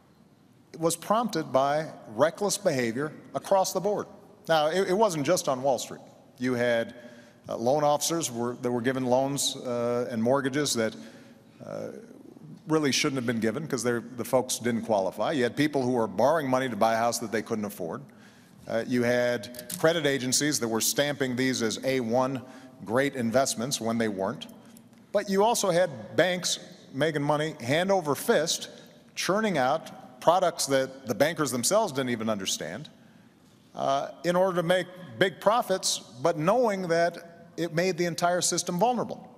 was prompted by reckless behavior across the board. Now, it, it wasn't just on Wall Street. You had uh, loan officers were, that were given loans uh, and mortgages that uh, really shouldn't have been given because the folks didn't qualify. You had people who were borrowing money to buy a house that they couldn't afford. Uh, you had credit agencies that were stamping these as A one great investments when they weren't. But you also had banks making money hand over fist, churning out products that the bankers themselves didn't even understand uh, in order to make big profits, but knowing that it made the entire system vulnerable.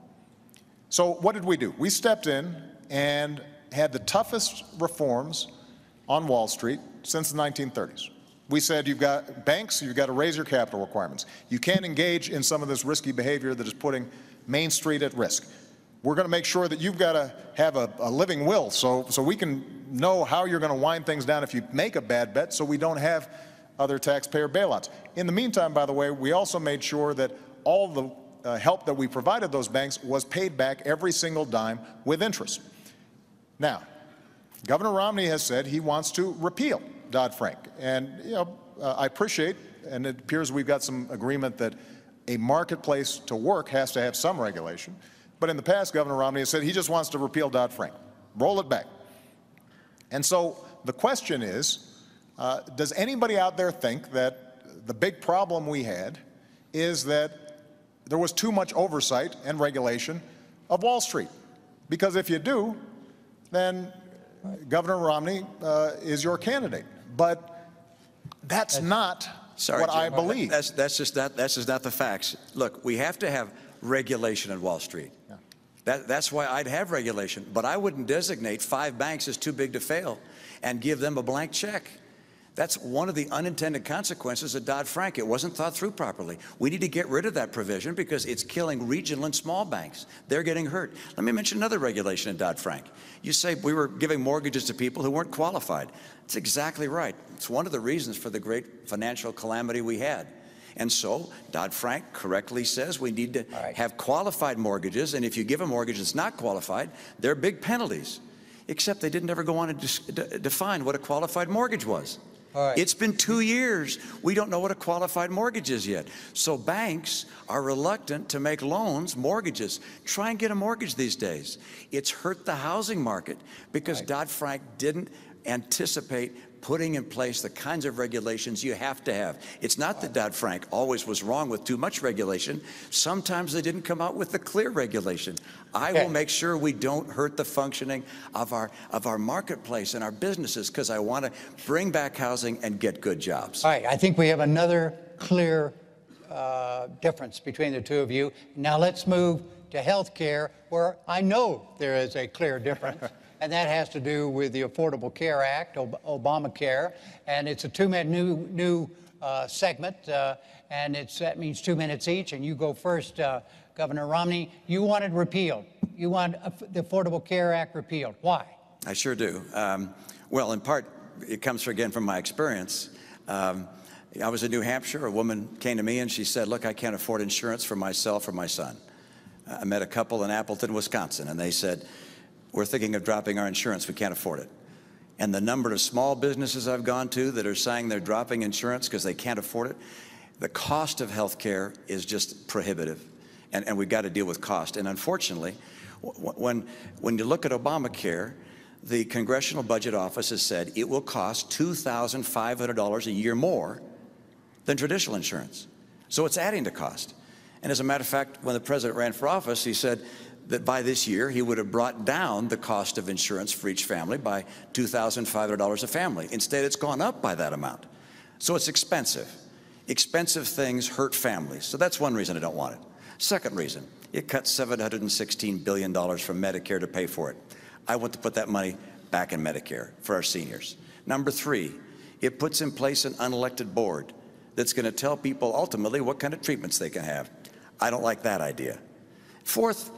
So what did we do? We stepped in and had the toughest reforms on Wall Street since the nineteen thirties. We said, you've got banks, you've got to raise your capital requirements. You can't engage in some of this risky behavior that is putting Main Street at risk. We're going to make sure that you've got to have a, a living will so, so we can know how you're going to wind things down if you make a bad bet so we don't have other taxpayer bailouts. In the meantime, by the way, we also made sure that all the uh, help that we provided those banks was paid back every single dime with interest. Now, Governor Romney has said he wants to repeal Dodd-Frank. And, you know, uh, I appreciate, and it appears we've got some agreement that a marketplace to work has to have some regulation. But in the past, Governor Romney has said he just wants to repeal Dodd-Frank, roll it back. And so the question is, uh, does anybody out there think that the big problem we had is that there was too much oversight and regulation of Wall Street? Because if you do, then Governor Romney uh, is your candidate. But that's not Sorry, what Jim. I believe. That's, that's, just not, that's just not the facts. Look, we have to have regulation on Wall Street. Yeah. That, that's why I'd have regulation. But I wouldn't designate five banks as too big to fail and give them a blank check. That's one of the unintended consequences of Dodd-Frank. It wasn't thought through properly. We need to get rid of that provision because it's killing regional and small banks. They're getting hurt. Let me mention another regulation in Dodd-Frank. You say we were giving mortgages to people who weren't qualified. That's exactly right. It's one of the reasons for the great financial calamity we had. And so Dodd-Frank correctly says we need to right. have qualified mortgages, and if you give a mortgage that's not qualified, there are big penalties. Except they didn't ever go on to define what a qualified mortgage was. All right. It's been two years. We don't know what a qualified mortgage is yet. So banks are reluctant to make loans, mortgages. Try and get a mortgage these days. It's hurt the housing market because Right. Dodd-Frank didn't anticipate putting in place the kinds of regulations you have to have. It's not that Dodd-Frank always was wrong with too much regulation. Sometimes they didn't come out with the clear regulation. I Okay. will make sure we don't hurt the functioning of our of our marketplace and our businesses because I want to bring back housing and get good jobs. All right, I think we have another clear uh, difference between the two of you. Now let's move to health care, where I know there is a clear difference. And that has to do with the Affordable Care Act, Ob Obamacare, and it's a two-minute new new uh, segment, uh, and it's that means two minutes each. And you go first, uh, Governor Romney. You wanted repealed. you want the Affordable Care Act repealed. Why? I sure do. Um, well, in part, it comes, again, from my experience. Um, I was in New Hampshire. A woman came to me and she said, look, I can't afford insurance for myself or my son. I met a couple in Appleton, Wisconsin, and they said, we're thinking of dropping our insurance. We can't afford it. And the number of small businesses I've gone to that are saying they're dropping insurance because they can't afford it, the cost of health care is just prohibitive, and, and we've got to deal with cost. And unfortunately, when, when you look at Obamacare, the Congressional Budget Office has said it will cost two thousand five hundred dollars a year more than traditional insurance. So it's adding to cost. And as a matter of fact, when the president ran for office, he said that by this year, he would have brought down the cost of insurance for each family by two thousand five hundred dollars a family. Instead, it's gone up by that amount. So it's expensive. Expensive things hurt families. So that's one reason I don't want it. Second reason, it cuts seven hundred sixteen billion dollars from Medicare to pay for it. I want to put that money back in Medicare for our seniors. Number three, it puts in place an unelected board that's going to tell people ultimately what kind of treatments they can have. I don't like that idea. Fourth,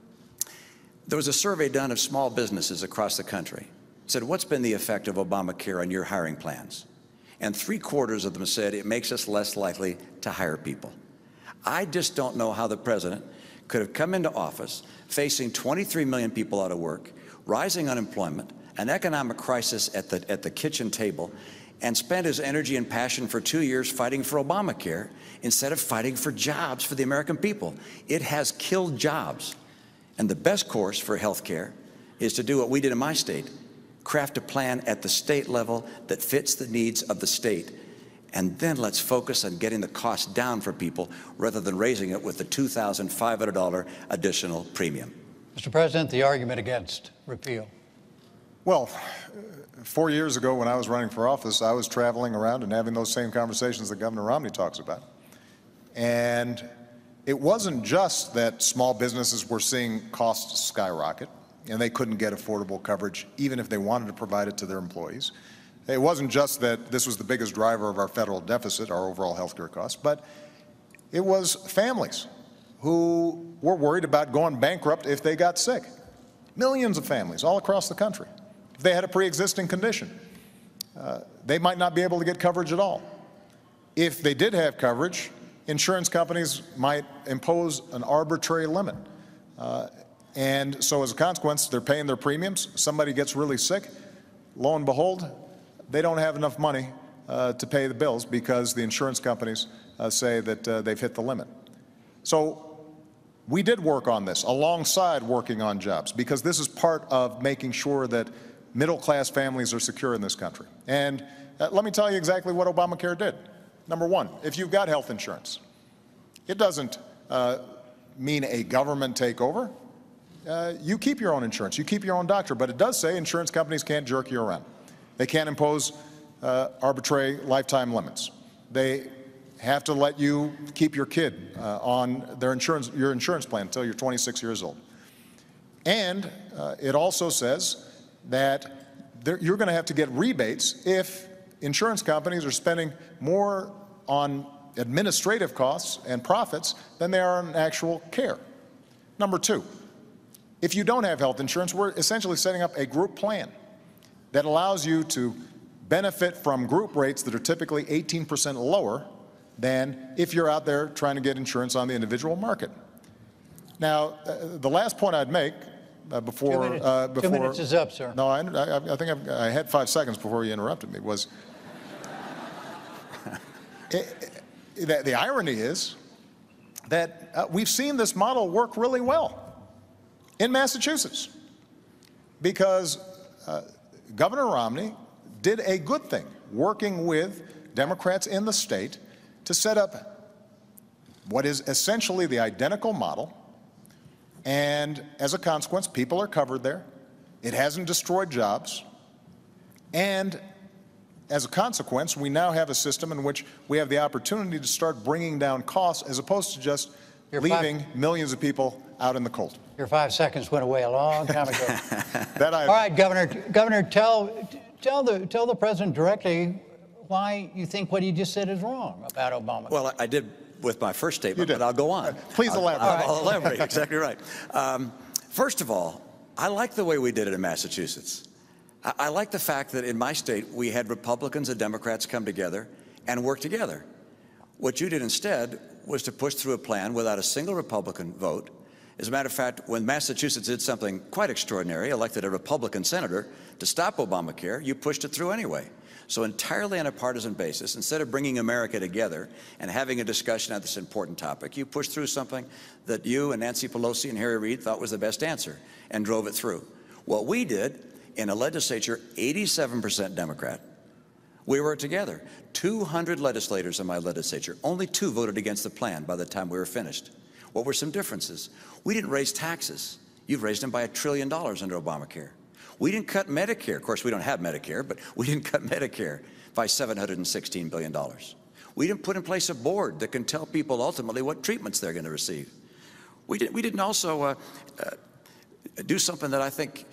there was a survey done of small businesses across the country. It said, what's been the effect of Obamacare on your hiring plans? And three quarters of them said it makes us less likely to hire people. I just don't know how the president could have come into office facing twenty-three million people out of work, rising unemployment, an economic crisis at the, at the kitchen table, and spent his energy and passion for two years fighting for Obamacare instead of fighting for jobs for the American people. It has killed jobs. And the best course for health care is to do what we did in my state, craft a plan at the state level that fits the needs of the state. And then let's focus on getting the cost down for people rather than raising it with the two thousand five hundred dollars additional premium. Mister President, the argument against repeal. Well, four years ago when I was running for office, I was traveling around and having those same conversations that Governor Romney talks about. And it wasn't just that small businesses were seeing costs skyrocket and they couldn't get affordable coverage even if they wanted to provide it to their employees. It wasn't just that this was the biggest driver of our federal deficit, our overall health care costs, but it was families who were worried about going bankrupt if they got sick. Millions of families all across the country. If they had a pre-existing condition, uh, they might not be able to get coverage at all. If they did have coverage, insurance companies might impose an arbitrary limit. Uh, and so as a consequence, they're paying their premiums. Somebody gets really sick. Lo and behold, they don't have enough money uh, to pay the bills because the insurance companies uh, say that uh, they've hit the limit. So we did work on this alongside working on jobs because this is part of making sure that middle-class families are secure in this country. And uh, let me tell you exactly what Obamacare did. Number one, if you've got health insurance, it doesn't uh, mean a government takeover. Uh, you keep your own insurance, you keep your own doctor, but it does say insurance companies can't jerk you around. They can't impose uh, arbitrary lifetime limits. They have to let you keep your kid uh, on their insurance, your insurance plan until you're twenty-six years old. And uh, it also says that there, you're going to have to get rebates if insurance companies are spending more on administrative costs and profits than they are on actual care. Number two, if you don't have health insurance, we're essentially setting up a group plan that allows you to benefit from group rates that are typically eighteen percent lower than if you're out there trying to get insurance on the individual market. Now, uh, the last point I'd make uh, before... Two minutes, uh, before, two minutes is up, sir. No, I, I, I think I've, I had five seconds before you interrupted me, was... it, it, the, the irony is that uh, we've seen this model work really well in Massachusetts because uh, Governor Romney did a good thing, working with Democrats in the state to set up what is essentially the identical model. And as a consequence, people are covered there. It hasn't destroyed jobs. And as a consequence, we now have a system in which we have the opportunity to start bringing down costs as opposed to just Your leaving five, millions of people out in the cold. Your five seconds went away a long time ago. that I, All right, Governor, Governor, tell, tell, the, tell the president directly why you think what he just said is wrong about Obama. Well, I did with my first statement, You did. but I'll go on. Uh, please I'll, elaborate. I'll, I'll elaborate. Exactly right. Um, First of all, I like the way we did it in Massachusetts. I, I like the fact that in my state, we had Republicans and Democrats come together and work together. What you did instead was to push through a plan without a single Republican vote. As a matter of fact, when Massachusetts did something quite extraordinary, elected a Republican senator to stop Obamacare, you pushed it through anyway. So entirely on a partisan basis, instead of bringing America together and having a discussion on this important topic, you pushed through something that you and Nancy Pelosi and Harry Reid thought was the best answer and drove it through. What we did in a legislature, eighty-seven percent Democrat, we worked together. two hundred legislators in my legislature, only two voted against the plan by the time we were finished. What were some differences? We didn't raise taxes. You've raised them by a trillion dollars under Obamacare. We didn't cut Medicare. Of course, we don't have Medicare, but we didn't cut Medicare by seven hundred sixteen billion dollars. We didn't put in place a board that can tell people ultimately what treatments they're going to receive. We, did, we didn't also uh, uh, do something that I think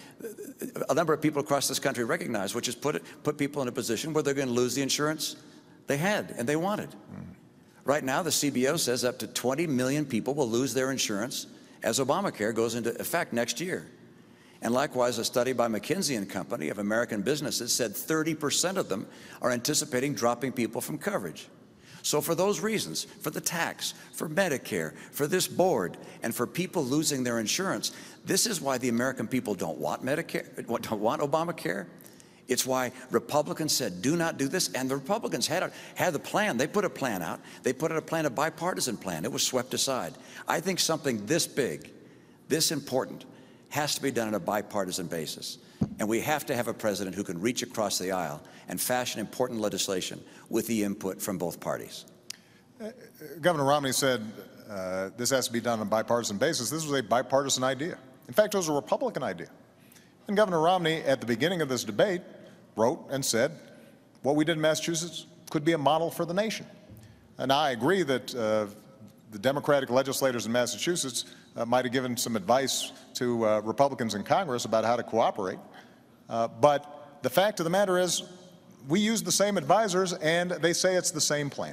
a number of people across this country recognize, which is put, it, put people in a position where they're going to lose the insurance they had and they wanted. Mm. Right now, the C B O says up to twenty million people will lose their insurance as Obamacare goes into effect next year. And likewise, a study by McKinsey and Company of American businesses said thirty percent of them are anticipating dropping people from coverage. So for those reasons, for the tax, for Medicare, for this board, and for people losing their insurance, this is why the American people don't want Medicare, don't want Obamacare. It's why Republicans said, do not do this. And the Republicans had, a, had the plan. They put a plan out. They put out a plan, a bipartisan plan. It was swept aside. I think something this big, this important, has to be done on a bipartisan basis. And we have to have a president who can reach across the aisle and fashion important legislation with the input from both parties. Uh, Governor Romney said uh, this has to be done on a bipartisan basis. This was a bipartisan idea. In fact, it was a Republican idea. And Governor Romney, at the beginning of this debate, wrote and said, what we did in Massachusetts could be a model for the nation. And I agree that uh, the Democratic legislators in Massachusetts uh, might have given some advice to uh, Republicans in Congress about how to cooperate. Uh, but the fact of the matter is, we use the same advisors, and they say it's the same plan.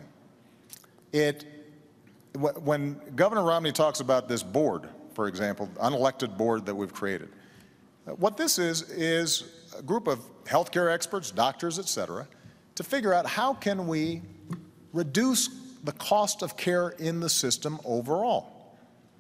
It, when Governor Romney talks about this board, for example, unelected board that we've created, what this is is a group of healthcare experts, doctors, et cetera, to figure out how can we reduce the cost of care in the system overall.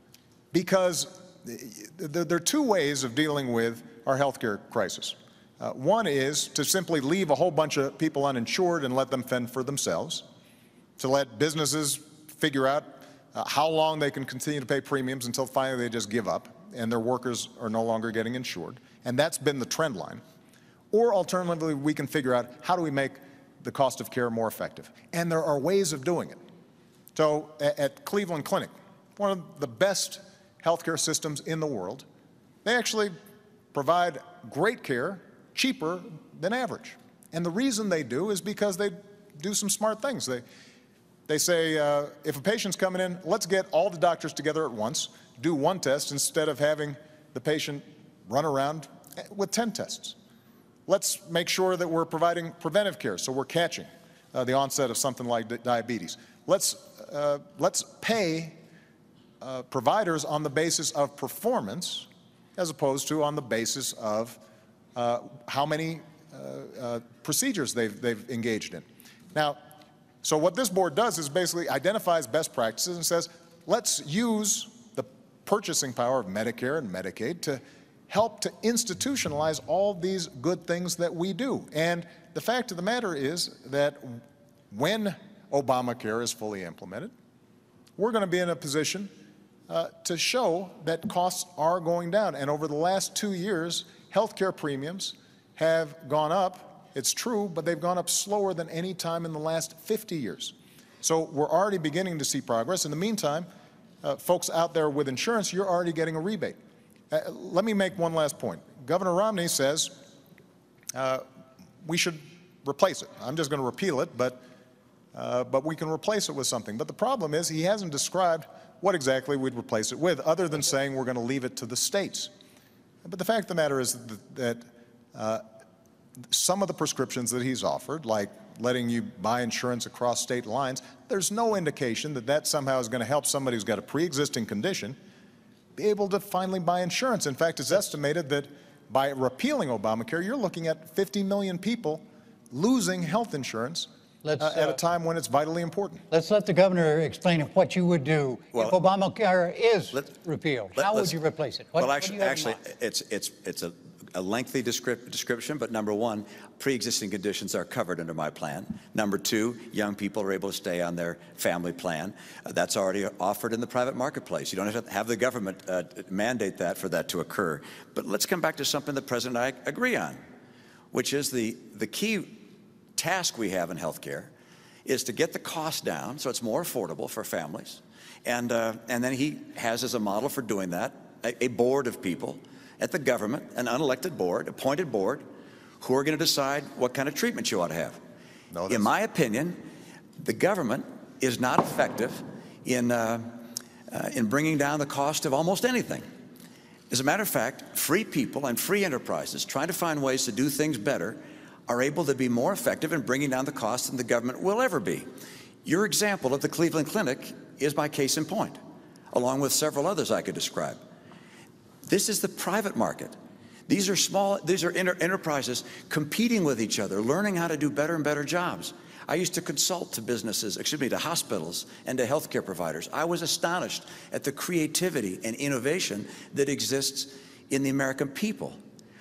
Because there are two ways of dealing with our healthcare crisis. Uh, one is to simply leave a whole bunch of people uninsured and let them fend for themselves, to let businesses figure out uh, how long they can continue to pay premiums until finally they just give up and their workers are no longer getting insured. And that's been the trend line. Or alternatively, we can figure out how do we make the cost of care more effective. And there are ways of doing it. So at, at Cleveland Clinic, one of the best healthcare systems in the world, they actually provide great care, cheaper than average. And the reason they do is because they do some smart things. They, they say, uh, if a patient's coming in, let's get all the doctors together at once, do one test instead of having the patient run around with ten tests. Let's make sure that we're providing preventive care, so we're catching uh, the onset of something like di diabetes. Let's, uh, let's pay uh, providers on the basis of performance as opposed to on the basis of uh, how many uh, uh, procedures they've, they've engaged in. Now, so what this board does is basically identifies best practices and says, let's use the purchasing power of Medicare and Medicaid to help to institutionalize all these good things that we do. And the fact of the matter is that when Obamacare is fully implemented, we're going to be in a position uh, to show that costs are going down. And over the last two years, healthcare premiums have gone up. It's true, but they've gone up slower than any time in the last fifty years. So we're already beginning to see progress. In the meantime, uh, folks out there with insurance, you're already getting a rebate. Uh, let me make one last point. Governor Romney says uh, we should replace it. I'm just going to repeal it, but, uh, but we can replace it with something. But the problem is he hasn't described what exactly we'd replace it with, other than saying we're going to leave it to the states. But the fact of the matter is that, that uh, some of the prescriptions that he's offered, like letting you buy insurance across state lines, there's no indication that that somehow is going to help somebody who's got a pre-existing condition be able to finally buy insurance. In fact, it's estimated that by repealing Obamacare, you're looking at fifty million people losing health insurance Let's, uh, at uh, a time when it's vitally important. Let's let the governor explain what you would do Well, if Obamacare is let- repealed. let- How would let's- you replace it? What, well, what do actually, you have in actually, mind? it's it's it's a, a lengthy descrip- description. But number one, pre-existing conditions are covered under my plan. Number two, young people are able to stay on their family plan. Uh, that's already offered in the private marketplace. You don't have to have the government uh, mandate that for that to occur. But let's come back to something the president and I agree on, which is the the key task we have in healthcare is to get the cost down so it's more affordable for families. And, uh, and then he has as a model for doing that a, a board of people at the government, an unelected board, appointed board, who are going to decide what kind of treatment you ought to have. No, in my opinion, the government is not effective in, uh, uh, in bringing down the cost of almost anything. As a matter of fact, free people and free enterprises trying to find ways to do things better are able to be more effective in bringing down the cost than the government will ever be. Your example of the Cleveland Clinic is my case in point, along with several others I could describe. This is the private market. These are small, these are inter enterprises competing with each other, learning how to do better and better jobs. I used to consult to businesses, excuse me, to hospitals and to healthcare providers. I was astonished at the creativity and innovation that exists in the American people.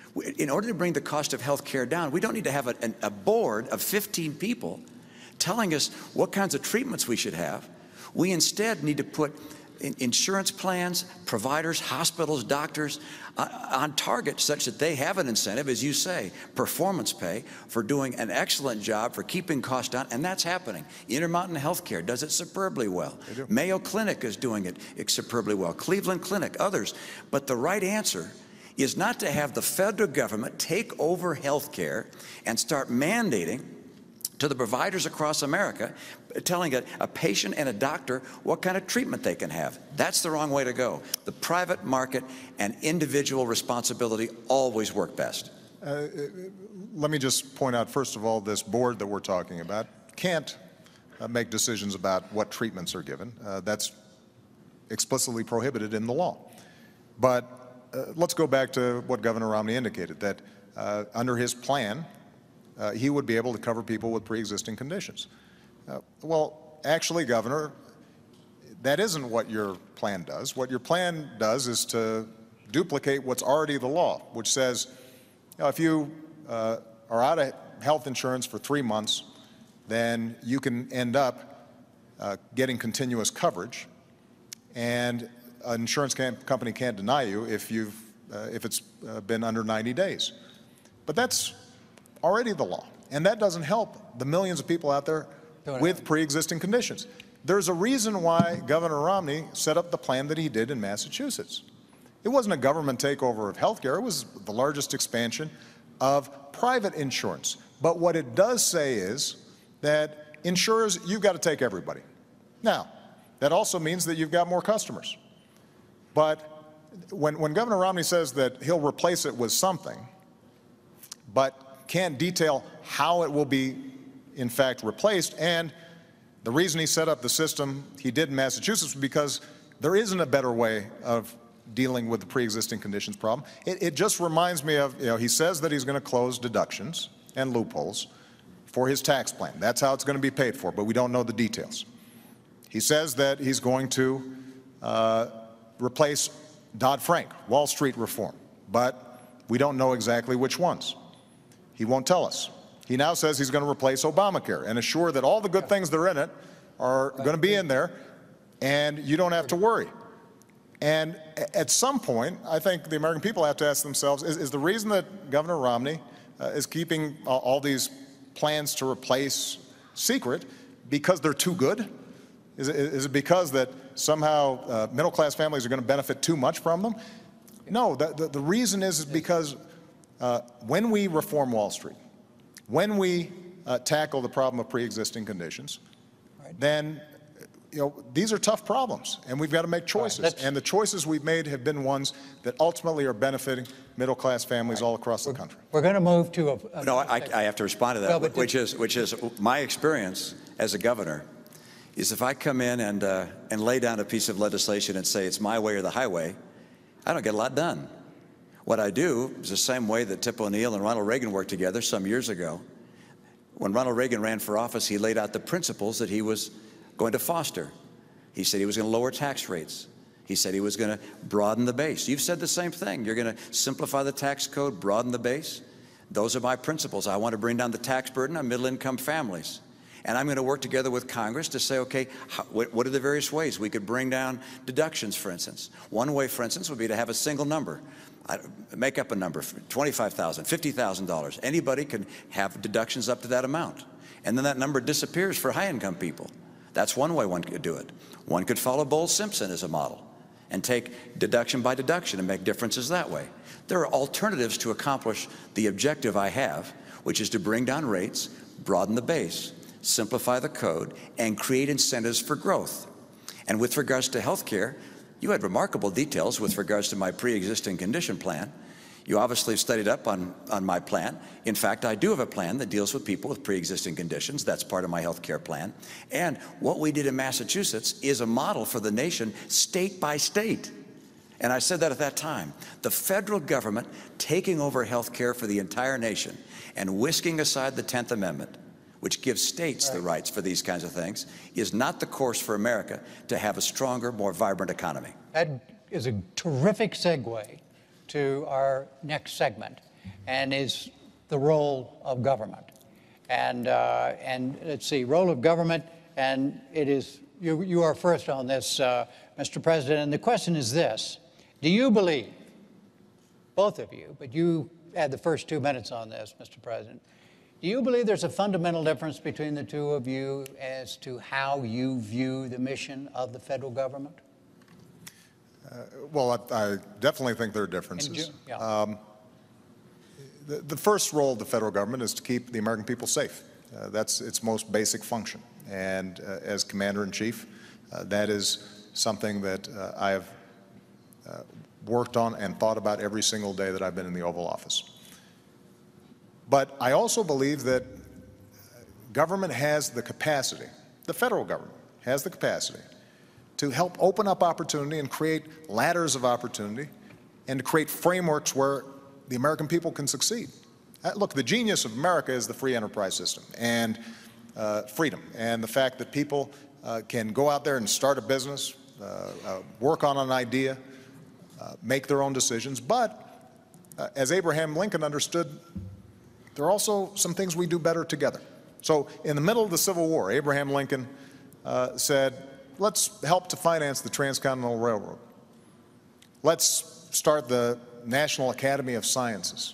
In order to bring the cost of health care down, we don't need to have a, a board of fifteen people telling us what kinds of treatments we should have. We instead need to put insurance plans, providers, hospitals, doctors uh, on target such that they have an incentive, as you say, performance pay for doing an excellent job for keeping costs down, and that's happening. Intermountain Healthcare does it superbly well. Mayo Clinic is doing it superbly well. Cleveland Clinic, others. But the right answer is not to have the federal government take over health care and start mandating to the providers across America, telling a, a patient and a doctor what kind of treatment they can have. That's the wrong way to go. The private market and individual responsibility always work best. Uh, let me just point out, first of all, this board that we're talking about can't uh, make decisions about what treatments are given. Uh, that's explicitly prohibited in the law. But Uh, let's go back to what Governor Romney indicated, that uh, under his plan, uh, he would be able to cover people with pre-existing conditions. Uh, well, actually, Governor, that isn't what your plan does. What your plan does is to duplicate what's already the law, which says, you know, if you uh, are out of health insurance for three months, then you can end up uh, getting continuous coverage, and an insurance company can't deny you if you've uh, if it's uh, been under ninety days. But that's already the law, and that doesn't help the millions of people out there with pre-existing conditions. There's a reason why Governor Romney set up the plan that he did in Massachusetts. It wasn't a government takeover of health care. It was the largest expansion of private insurance. But what it does say is that insurers, you've got to take everybody. Now, that also means that you've got more customers. But when, when Governor Romney says that he'll replace it with something, but can't detail how it will be, in fact, replaced, and the reason he set up the system he did in Massachusetts was because there isn't a better way of dealing with the pre-existing conditions problem. It, it just reminds me of, you know, he says that he's going to close deductions and loopholes for his tax plan. That's how it's going to be paid for, but we don't know the details. He says that he's going to uh, replace Dodd-Frank, Wall Street reform, but we don't know exactly which ones. He won't tell us. He now says he's going to replace Obamacare and assure that all the good things that are in it are going to be in there, and you don't have to worry. And at some point, I think the American people have to ask themselves, is, is the reason that Governor Romney uh, is keeping all, all these plans to replace secret because they're too good? Is it, is it because that somehow uh, middle-class families are going to benefit too much from them? No, the, the, the reason is, is because uh, when we reform Wall Street, when we uh, tackle the problem of pre-existing conditions, right, then you know, these are tough problems, and we've got to make choices. Right, and the choices we've made have been ones that ultimately are benefiting middle-class families right all across the we're, country. We're going to move to a... a no, I, I have to respond to that, well, which is, which is my experience as a governor is if I come in and, uh, and lay down a piece of legislation and say it's my way or the highway, I don't get a lot done. What I do is the same way that Tip O'Neill and Ronald Reagan worked together some years ago. When Ronald Reagan ran for office, he laid out the principles that he was going to foster. He said he was going to lower tax rates. He said he was going to broaden the base. You've said the same thing. You're going to simplify the tax code, broaden the base. Those are my principles. I want to bring down the tax burden on middle-income families. And I'm going to work together with Congress to say, okay, how, what, what are the various ways we could bring down deductions, for instance? One way, for instance, would be to have a single number. I, make up a number, twenty-five thousand dollars, fifty thousand dollars. Anybody can have deductions up to that amount. And then that number disappears for high-income people. That's one way one could do it. One could follow Bowles-Simpson as a model and take deduction by deduction and make differences that way. There are alternatives to accomplish the objective I have, which is to bring down rates, broaden the base, simplify the code, and create incentives for growth. And with regards to health care, you had remarkable details with regards to my pre-existing condition plan. You obviously have studied up on, on my plan. In fact, I do have a plan that deals with people with pre-existing conditions. That's part of my health care plan. And what we did in Massachusetts is a model for the nation, state by state. And I said that at that time. The federal government taking over health care for the entire nation and whisking aside the tenth Amendment, which gives states the rights for these kinds of things, is not the course for America to have a stronger, more vibrant economy. That is a terrific segue to our next segment, and is the role of government. And, uh, and let's see, role of government, and it is, you, you are first on this, uh, Mister President, and the question is this: do you believe, both of you, but you had the first two minutes on this, Mister President, do you believe there's a fundamental difference between the two of you as to how you view the mission of the federal government? Uh, well, I, I definitely think there are differences. You, yeah. um, the, the first role of the federal government is to keep the American people safe. Uh, that's its most basic function. And uh, as Commander-in-Chief, uh, that is something that uh, I have uh, worked on and thought about every single day that I've been in the Oval Office. But I also believe that government has the capacity, the federal government has the capacity to help open up opportunity and create ladders of opportunity and to create frameworks where the American people can succeed. Uh, look, the genius of America is the free enterprise system and uh, freedom, and the fact that people uh, can go out there and start a business, uh, uh, work on an idea, uh, make their own decisions. But uh, as Abraham Lincoln understood, there are also some things we do better together. So in the middle of the Civil War, Abraham Lincoln uh, said, let's help to finance the Transcontinental Railroad. Let's start the National Academy of Sciences.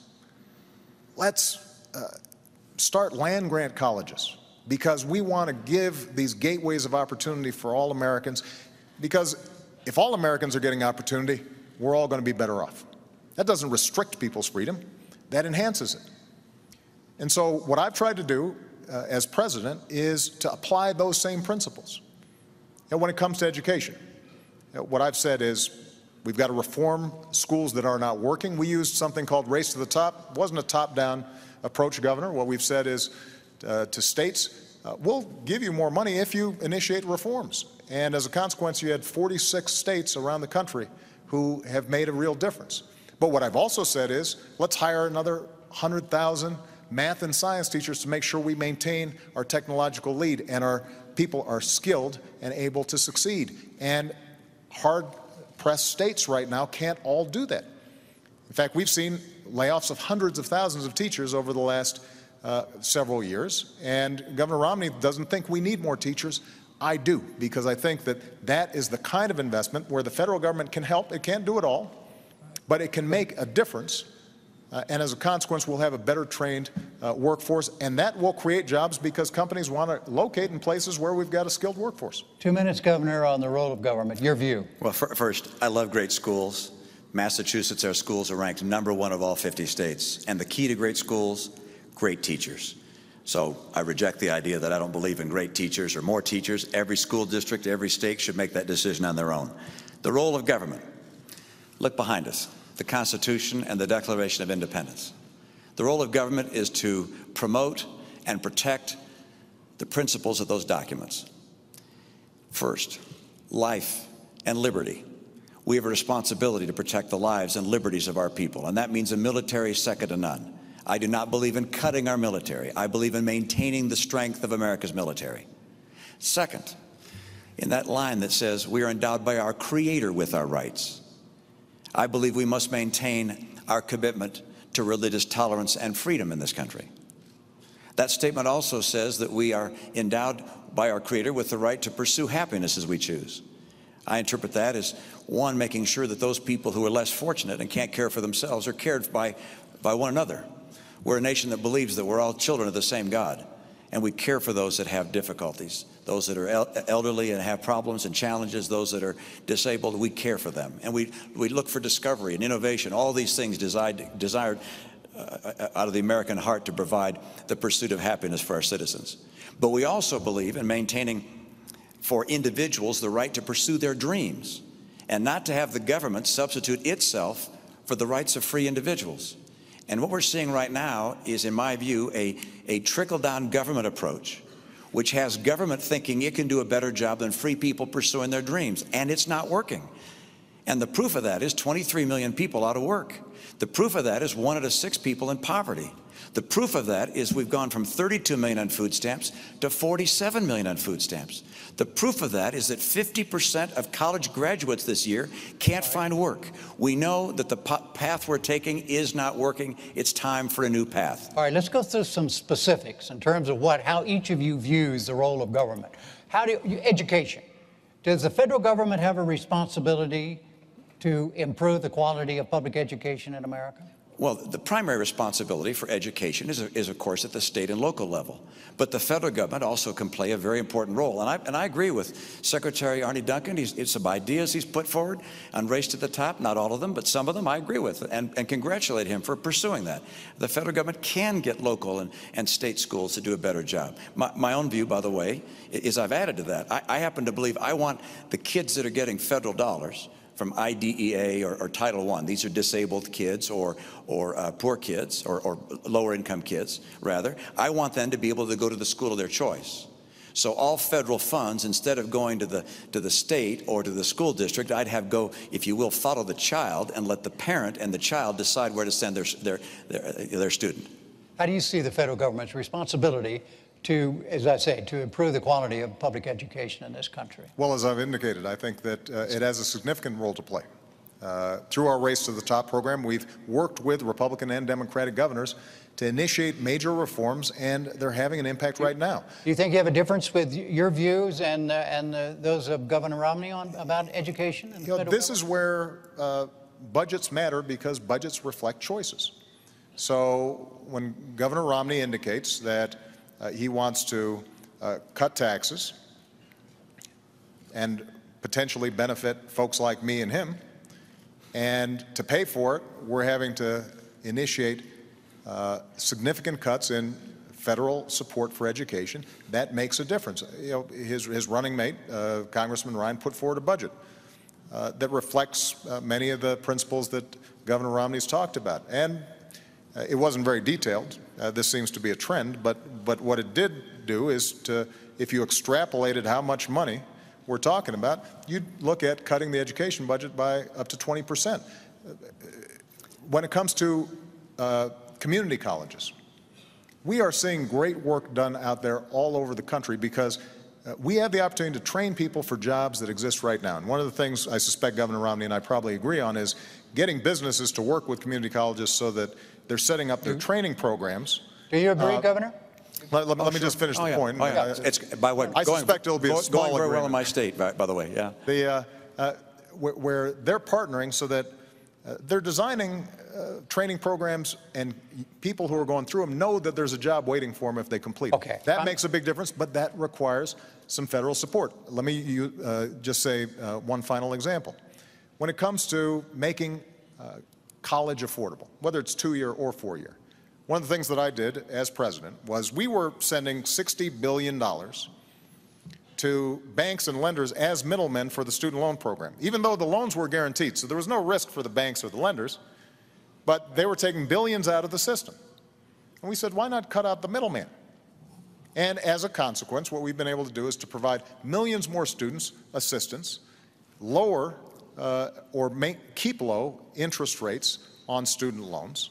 Let's uh, start land-grant colleges, because we want to give these gateways of opportunity for all Americans, because if all Americans are getting opportunity, we're all going to be better off. That doesn't restrict people's freedom, that enhances it. And so what I've tried to do uh, as president is to apply those same principles. And when it comes to education, you know, what I've said is we've got to reform schools that are not working. We used something called Race to the Top. It wasn't a top-down approach, Governor. What we've said is uh, to states, uh, we'll give you more money if you initiate reforms. And as a consequence, you had forty-six states around the country who have made a real difference. But what I've also said is let's hire another one hundred thousand math and science teachers to make sure we maintain our technological lead and our people are skilled and able to succeed. And hard-pressed states right now can't all do that. In fact, we've seen layoffs of hundreds of thousands of teachers over the last uh, several years, and Governor Romney doesn't think we need more teachers. I do, because I think that that is the kind of investment where the federal government can help. It can't do it all, but it can make a difference. Uh, and as a consequence, we'll have a better trained uh, workforce, and that will create jobs because companies want to locate in places where we've got a skilled workforce. Two minutes, Governor, on the role of government. Your view. Well, first, I love great schools. Massachusetts, our schools are ranked number one of all fifty states. And the key to great schools, great teachers. So I reject the idea that I don't believe in great teachers or more teachers. Every school district, every state should make that decision on their own. The role of government. Look behind us. The Constitution and the Declaration of Independence. The role of government is to promote and protect the principles of those documents. First, life and liberty. We have a responsibility to protect the lives and liberties of our people, and that means a military second to none. I do not believe in cutting our military. I believe in maintaining the strength of America's military. Second, in that line that says we are endowed by our Creator with our rights, I believe we must maintain our commitment to religious tolerance and freedom in this country. That statement also says that we are endowed by our Creator with the right to pursue happiness as we choose. I interpret that as, one, making sure that those people who are less fortunate and can't care for themselves are cared by, by one another. We're a nation that believes that we're all children of the same God, and we care for those that have difficulties, those that are el elderly and have problems and challenges, those that are disabled. We care for them, and we, we look for discovery and innovation, all these things desired, desired uh, out of the American heart to provide the pursuit of happiness for our citizens. But we also believe in maintaining for individuals the right to pursue their dreams and not to have the government substitute itself for the rights of free individuals. And what we're seeing right now is, in my view, a, a trickle-down government approach, which has government thinking it can do a better job than free people pursuing their dreams, and it's not working. And the proof of that is twenty-three million people out of work. The proof of that is one out of six people in poverty. The proof of that is we've gone from thirty-two million on food stamps to forty-seven million on food stamps. The proof of that is that fifty percent of college graduates this year can't find work. We know that the path we're taking is not working. It's time for a new path. All right, let's go through some specifics in terms of what, how each of you views the role of government. How do you, education. Does the federal government have a responsibility to improve the quality of public education in America? Well, the primary responsibility for education is, is, of course, at the state and local level. But the federal government also can play a very important role. And I, and I agree with Secretary Arne Duncan. He's, it's some ideas he's put forward on Race to the Top, not all of them, but some of them I agree with, and, and congratulate him for pursuing that. The federal government can get local and, and state schools to do a better job. My, my own view, by the way, is I've added to that. I, I happen to believe I want the kids that are getting federal dollars from I D E A or, or Title One. These are disabled kids or, or uh, poor kids or, or lower income kids, rather. I want them to be able to go to the school of their choice. So all federal funds, instead of going to the, to the state or to the school district, I'd have go, if you will, follow the child and let the parent and the child decide where to send their, their, their, their student. How do you see the federal government's responsibility to, as I say, to improve the quality of public education in this country? Well, as I've indicated, I think that uh, it has a significant role to play. Uh, through our Race to the Top program, we've worked with Republican and Democratic governors to initiate major reforms, and they're having an impact right now. Do you think you have a difference with your views and, uh, and uh, those of Governor Romney on, about education? In the You know, this government? is where uh, budgets matter, because budgets reflect choices. So when Governor Romney indicates that Uh, he wants to uh, cut taxes and potentially benefit folks like me and him, and to pay for it, we're having to initiate uh, significant cuts in federal support for education. That makes a difference. You know, his, his running mate, uh, Congressman Ryan, put forward a budget uh, that reflects uh, many of the principles that Governor Romney's talked about. And uh, it wasn't very detailed. Uh, this seems to be a trend, but, but what it did do is to, if you extrapolated how much money we're talking about, you'd look at cutting the education budget by up to twenty percent. When it comes to uh, community colleges, we are seeing great work done out there all over the country, because uh, we have the opportunity to train people for jobs that exist right now. And one of the things I suspect Governor Romney and I probably agree on is getting businesses to work with community colleges so that they're setting up their training programs. Do you agree, uh, Governor? Let, let, Oh, let me sure. just finish oh, the yeah. point. Oh, yeah. Uh, it's, by what, I going, suspect it'll be a go, small going very well in agreement. my state, by, by the way, yeah. The, uh, uh, where, where they're partnering so that uh, they're designing uh, training programs, and people who are going through them know that there's a job waiting for them if they complete. Okay. That I'm, makes a big difference, but that requires some federal support. Let me you, uh, just say uh, one final example. When it comes to making uh, college affordable, whether it's two-year or four-year, one of the things that I did as president was we were sending sixty billion dollars to banks and lenders as middlemen for the student loan program, even though the loans were guaranteed. So there was no risk for the banks or the lenders, but they were taking billions out of the system. And we said, why not cut out the middleman? And as a consequence, what we've been able to do is to provide millions more students assistance, lower uh, or make, keep low interest rates on student loans.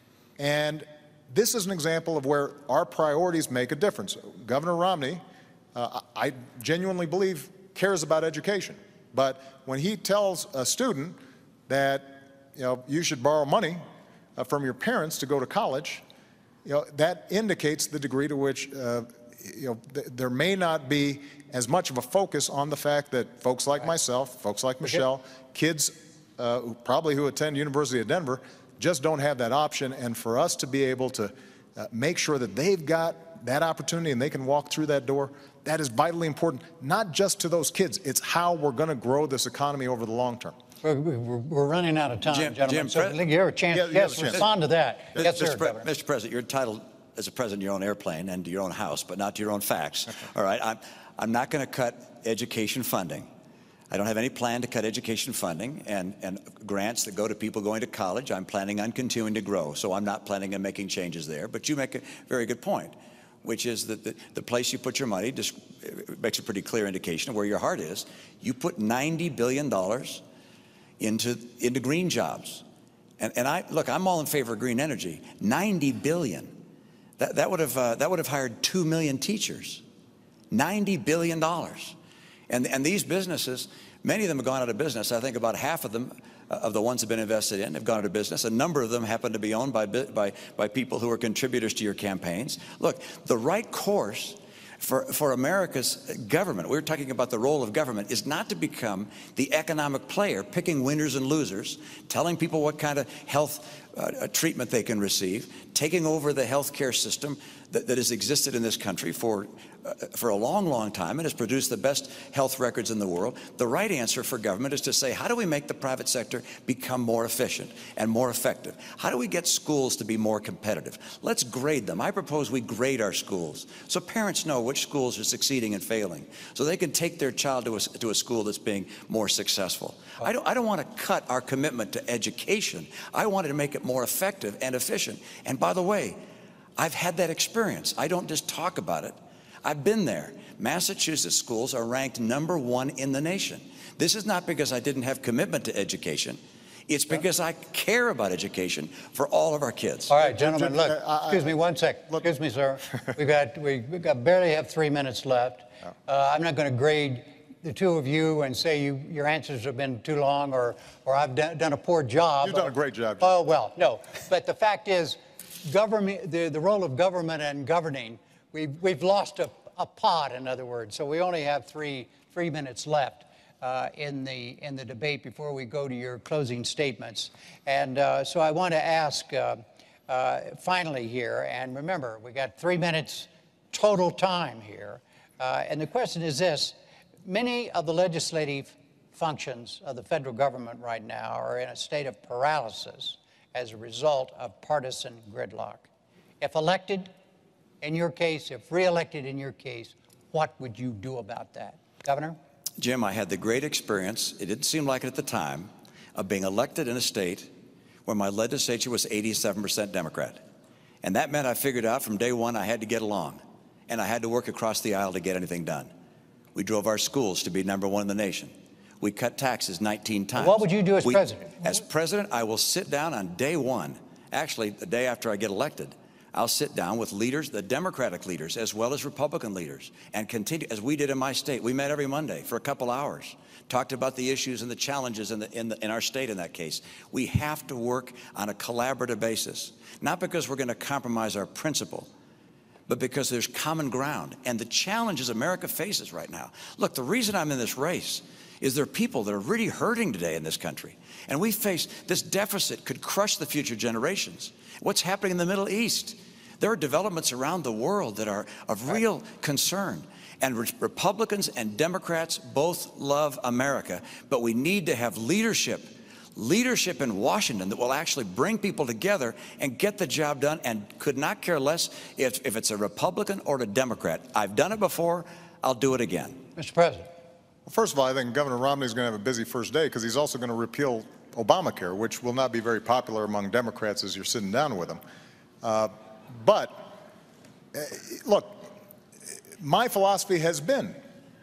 And this is an example of where our priorities make a difference. Governor Romney, uh, I genuinely believe, cares about education. But when he tells a student that, you know, you should borrow money uh, from your parents to go to college, you know, that indicates the degree to which, uh, you know, th there may not be as much of a focus on the fact that folks like myself, folks like Michelle, kids uh, who probably who attend University of Denver just don't have that option. And for us to be able to uh, make sure that they've got that opportunity and they can walk through that door, that is vitally important, not just to those kids. It's how we're going to grow this economy over the long term. We're, we're, we're running out of time, Jim, gentlemen. Jim, so Pre- you have a chance. Yeah, you yes, have a chance. respond to that. Yes, Mister sir, Pre- Governor. Mister President, you're entitled as a president to your own airplane and to your own house, but not to your own facts. All right, I'm, I'm not going to cut education funding. I don't have any plan to cut education funding and, and grants that go to people going to college. I'm planning on continuing to grow, so I'm not planning on making changes there. But you make a very good point, which is that the, the place you put your money just makes a pretty clear indication of where your heart is. You put ninety billion dollars into, into green jobs. And, and I, look, I'm all in favor of green energy. ninety billion dollars. That, that, would have, uh, that would have hired two million teachers. ninety billion dollars. And, and these businesses, many of them have gone out of business. I think about half of them, uh, of the ones that have been invested in, have gone out of business. A number of them happen to be owned by, by, by people who are contributors to your campaigns. Look, the right course for, for America's government, we're talking about the role of government, is not to become the economic player, picking winners and losers, telling people what kind of health uh, treatment they can receive, taking over the health care system that, that has existed in this country for Uh, for a long, long time and has produced the best health records in the world. The right answer for government is to say, how do we make the private sector become more efficient and more effective? How do we get schools to be more competitive? Let's grade them. I propose we grade our schools so parents know which schools are succeeding and failing, so they can take their child to a, to a school that's being more successful. I don't, I don't want to cut our commitment to education. I wanted to make it more effective and efficient. And by the way, I've had that experience. I don't just talk about it. I've been there. Massachusetts schools are ranked number one in the nation. This is not because I didn't have commitment to education. It's because I care about education for all of our kids. All right, gentlemen, Jim, look, uh, I- excuse me one sec. Look- Excuse me, sir. We've got, we, we've got barely have three minutes left. Uh, I'm not going to grade the two of you and say you, your answers have been too long or, or I've done, done a poor job. You've done a great job, Jim. Oh, well, no. But the fact is, government, the, the role of government and governing, we've, we've lost a, a pod, in other words. So we only have three, three minutes left uh, in, the, in the debate before we go to your closing statements. And uh, so I want to ask uh, uh, finally here, and remember, we got three minutes total time here. Uh, and the question is this: many of the legislative functions of the federal government right now are in a state of paralysis as a result of partisan gridlock. If elected, in your case, if re-elected in your case, what would you do about that? Governor? Jim, I had the great experience, it didn't seem like it at the time, of being elected in a state where my legislature was eighty-seven percent Democrat. And that meant I figured out from day one I had to get along. And I had to work across the aisle to get anything done. We drove our schools to be number one in the nation. We cut taxes nineteen times. What would you do as we, president? As president, I will sit down on day one, actually the day after I get elected, I'll sit down with leaders, the Democratic leaders, as well as Republican leaders, and continue, as we did in my state. We met every Monday for a couple hours, talked about the issues and the challenges in, the, in, the, in our state in that case. We have to work on a collaborative basis, not because we're going to compromise our principle, but because there's common ground. And the challenges America faces right now. Look, the reason I'm in this race is there are people that are really hurting today in this country. And we face this deficit could crush the future generations. What's happening in the Middle East? There are developments around the world that are of real concern. And re- Republicans and Democrats both love America, but we need to have leadership, leadership in Washington that will actually bring people together and get the job done, and could not care less if, if it's a Republican or a Democrat. I've done it before, I'll do it again. Mister President. Well, first of all, I think Governor Romney is going to have a busy first day because he's also going to repeal Obamacare, which will not be very popular among Democrats as you're sitting down with him. Uh, but, uh, look, my philosophy has been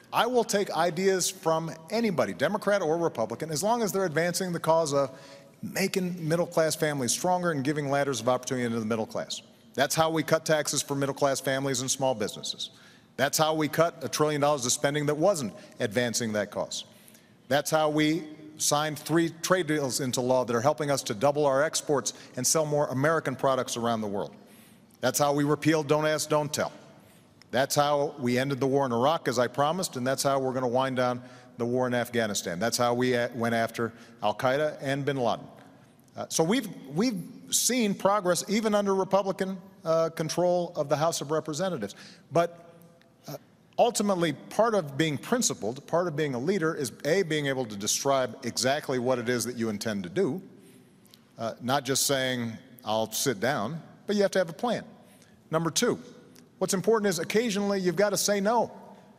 I will take ideas from anybody, Democrat or Republican, as long as they're advancing the cause of making middle-class families stronger and giving ladders of opportunity into the middle class. That's how we cut taxes for middle-class families and small businesses. That's how we cut a trillion dollars of spending that wasn't advancing that cause. That's how we signed three trade deals into law that are helping us to double our exports and sell more American products around the world. That's how we repealed Don't Ask, Don't Tell. That's how we ended the war in Iraq, as I promised, and that's how we're going to wind down the war in Afghanistan. That's how we went after al-Qaeda and bin Laden. Uh, so we've, we've seen progress even under Republican uh, control of the House of Representatives. But uh, ultimately, part of being principled, part of being a leader is, A, being able to describe exactly what it is that you intend to do, uh, not just saying, I'll sit down, but you have to have a plan. Number two, what's important is occasionally you've got to say no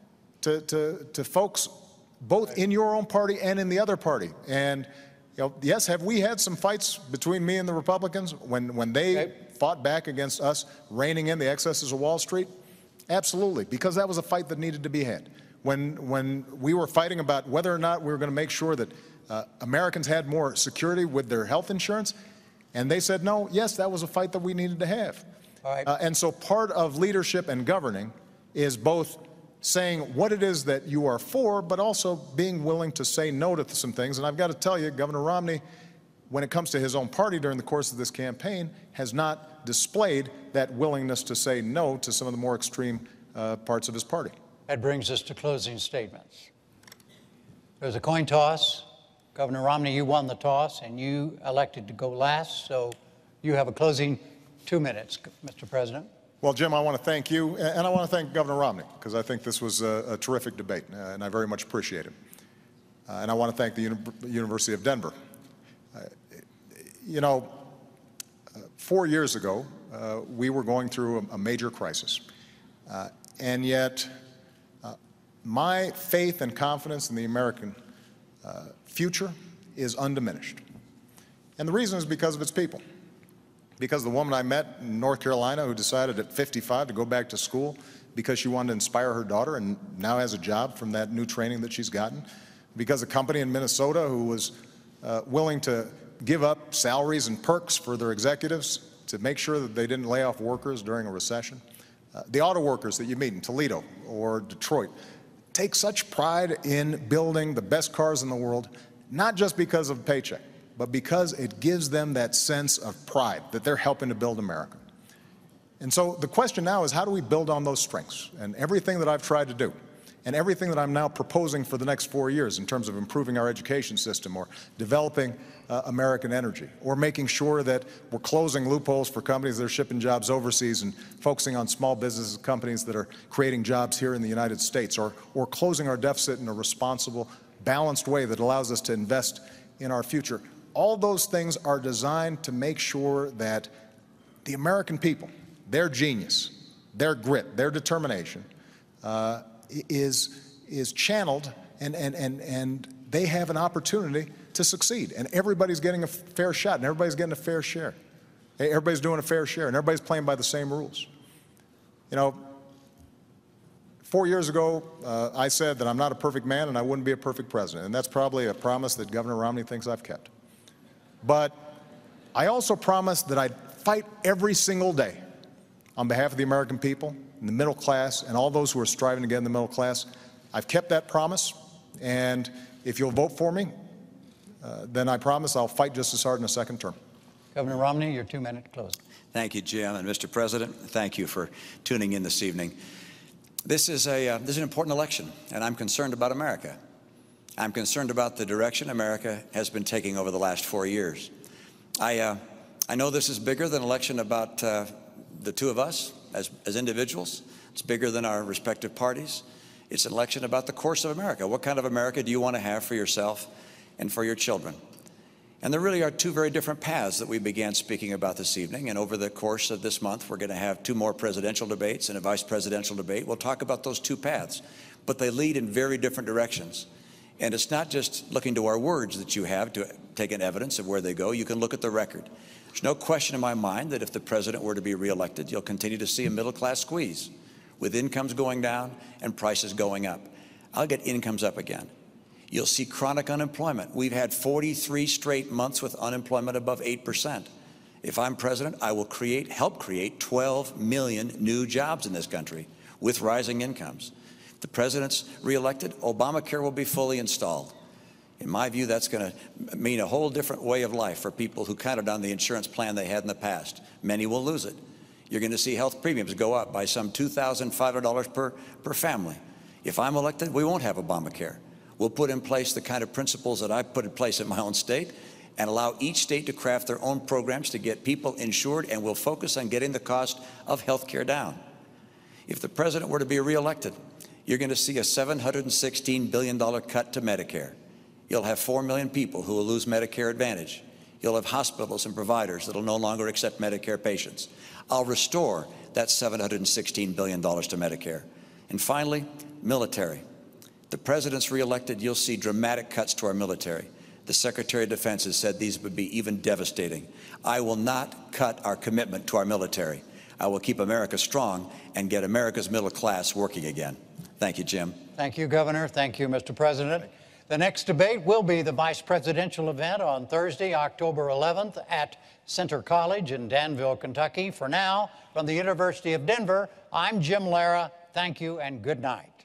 to, to, to folks both in your own party and in the other party. And you know, yes, have we had some fights between me and the Republicans when, when they okay. fought back against us reining in the excesses of Wall Street? Absolutely, because that was a fight that needed to be had. When, when we were fighting about whether or not we were going to make sure that uh, Americans had more security with their health insurance, and they said no, yes, that was a fight that we needed to have. All right. Uh, and so part of leadership and governing is both saying what it is that you are for, but also being willing to say no to some things. And I've got to tell you, Governor Romney, when it comes to his own party during the course of this campaign, has not displayed that willingness to say no to some of the more extreme uh, parts of his party. That brings us to closing statements. There's a coin toss. Governor Romney, you won the toss, and you elected to go last, so you have a closing two minutes, Mister President. Well, Jim, I want to thank you, and I want to thank Governor Romney, because I think this was a, a terrific debate, uh, and I very much appreciate it. Uh, and I want to thank the Uni University of Denver. Uh, you know, uh, four years ago, uh, we were going through a, a major crisis, uh, and yet uh, my faith and confidence in the American uh, future is undiminished. And the reason is because of its people. Because the woman I met in North Carolina who decided at fifty-five to go back to school because she wanted to inspire her daughter and now has a job from that new training that she's gotten. Because a company in Minnesota who was uh, willing to give up salaries and perks for their executives to make sure that they didn't lay off workers during a recession. Uh, the auto workers that you meet in Toledo or Detroit take such pride in building the best cars in the world, not just because of a paycheck, but because it gives them that sense of pride that they're helping to build America. And so the question now is, how do we build on those strengths? And everything that I've tried to do, and everything that I'm now proposing for the next four years in terms of improving our education system or developing uh, American energy, or making sure that we're closing loopholes for companies that are shipping jobs overseas and focusing on small businesses, companies that are creating jobs here in the United States, or, or closing our deficit in a responsible, balanced way that allows us to invest in our future. All those things are designed to make sure that the American people, their genius, their grit, their determination uh, is, is channeled, and, and, and, and they have an opportunity to succeed. And everybody's getting a fair shot, and everybody's getting a fair share. Everybody's doing a fair share, and everybody's playing by the same rules. You know, four years ago, uh, I said that I'm not a perfect man and I wouldn't be a perfect president, and that's probably a promise that Governor Romney thinks I've kept. But I also promised that I'd fight every single day on behalf of the American people, and the middle class, and all those who are striving to get in the middle class. I've kept that promise, and if you'll vote for me, uh, then I promise I'll fight just as hard in a second term. Governor Romney, your two-minute close. Thank you, Jim, and Mister President, thank you for tuning in this evening. This is, a, uh, this is an important election, and I'm concerned about America. I'm concerned about the direction America has been taking over the last four years. I, uh, I know this is bigger than an election about uh, the two of us as, as individuals. It's bigger than our respective parties. It's an election about the course of America. What kind of America do you want to have for yourself and for your children? And there really are two very different paths that we began speaking about this evening. And over the course of this month, we're going to have two more presidential debates and a vice presidential debate. We'll talk about those two paths, but they lead in very different directions. And it's not just looking to our words that you have to take an evidence of where they go. You can look at the record. There's no question in my mind that if the president were to be reelected, you'll continue to see a middle-class squeeze with incomes going down and prices going up. I'll get incomes up again. You'll see chronic unemployment. We've had forty-three straight months with unemployment above eight percent. If I'm president, I will create, help create twelve million new jobs in this country with rising incomes. If the president's reelected, Obamacare will be fully installed. In my view, that's going to mean a whole different way of life for people who counted on the insurance plan they had in the past. Many will lose it. You're going to see health premiums go up by some two thousand five hundred dollars per, per family. If I'm elected, we won't have Obamacare. We'll put in place the kind of principles that I've put in place in my own state and allow each state to craft their own programs to get people insured, and we'll focus on getting the cost of health care down. If the president were to be reelected, you're going to see a seven hundred sixteen billion dollars cut to Medicare. You'll have four million people who will lose Medicare Advantage. You'll have hospitals and providers that will no longer accept Medicare patients. I'll restore that seven hundred sixteen billion dollars to Medicare. And finally, military. The president's reelected, you'll see dramatic cuts to our military. The Secretary of Defense has said these would be even devastating. I will not cut our commitment to our military. I will keep America strong and get America's middle class working again. Thank you, Jim. Thank you, Governor. Thank you, Mister President. The next debate will be the vice presidential event on Thursday, October eleventh at Centre College in Danville, Kentucky. For now, from the University of Denver, I'm Jim Lara. Thank you and good night.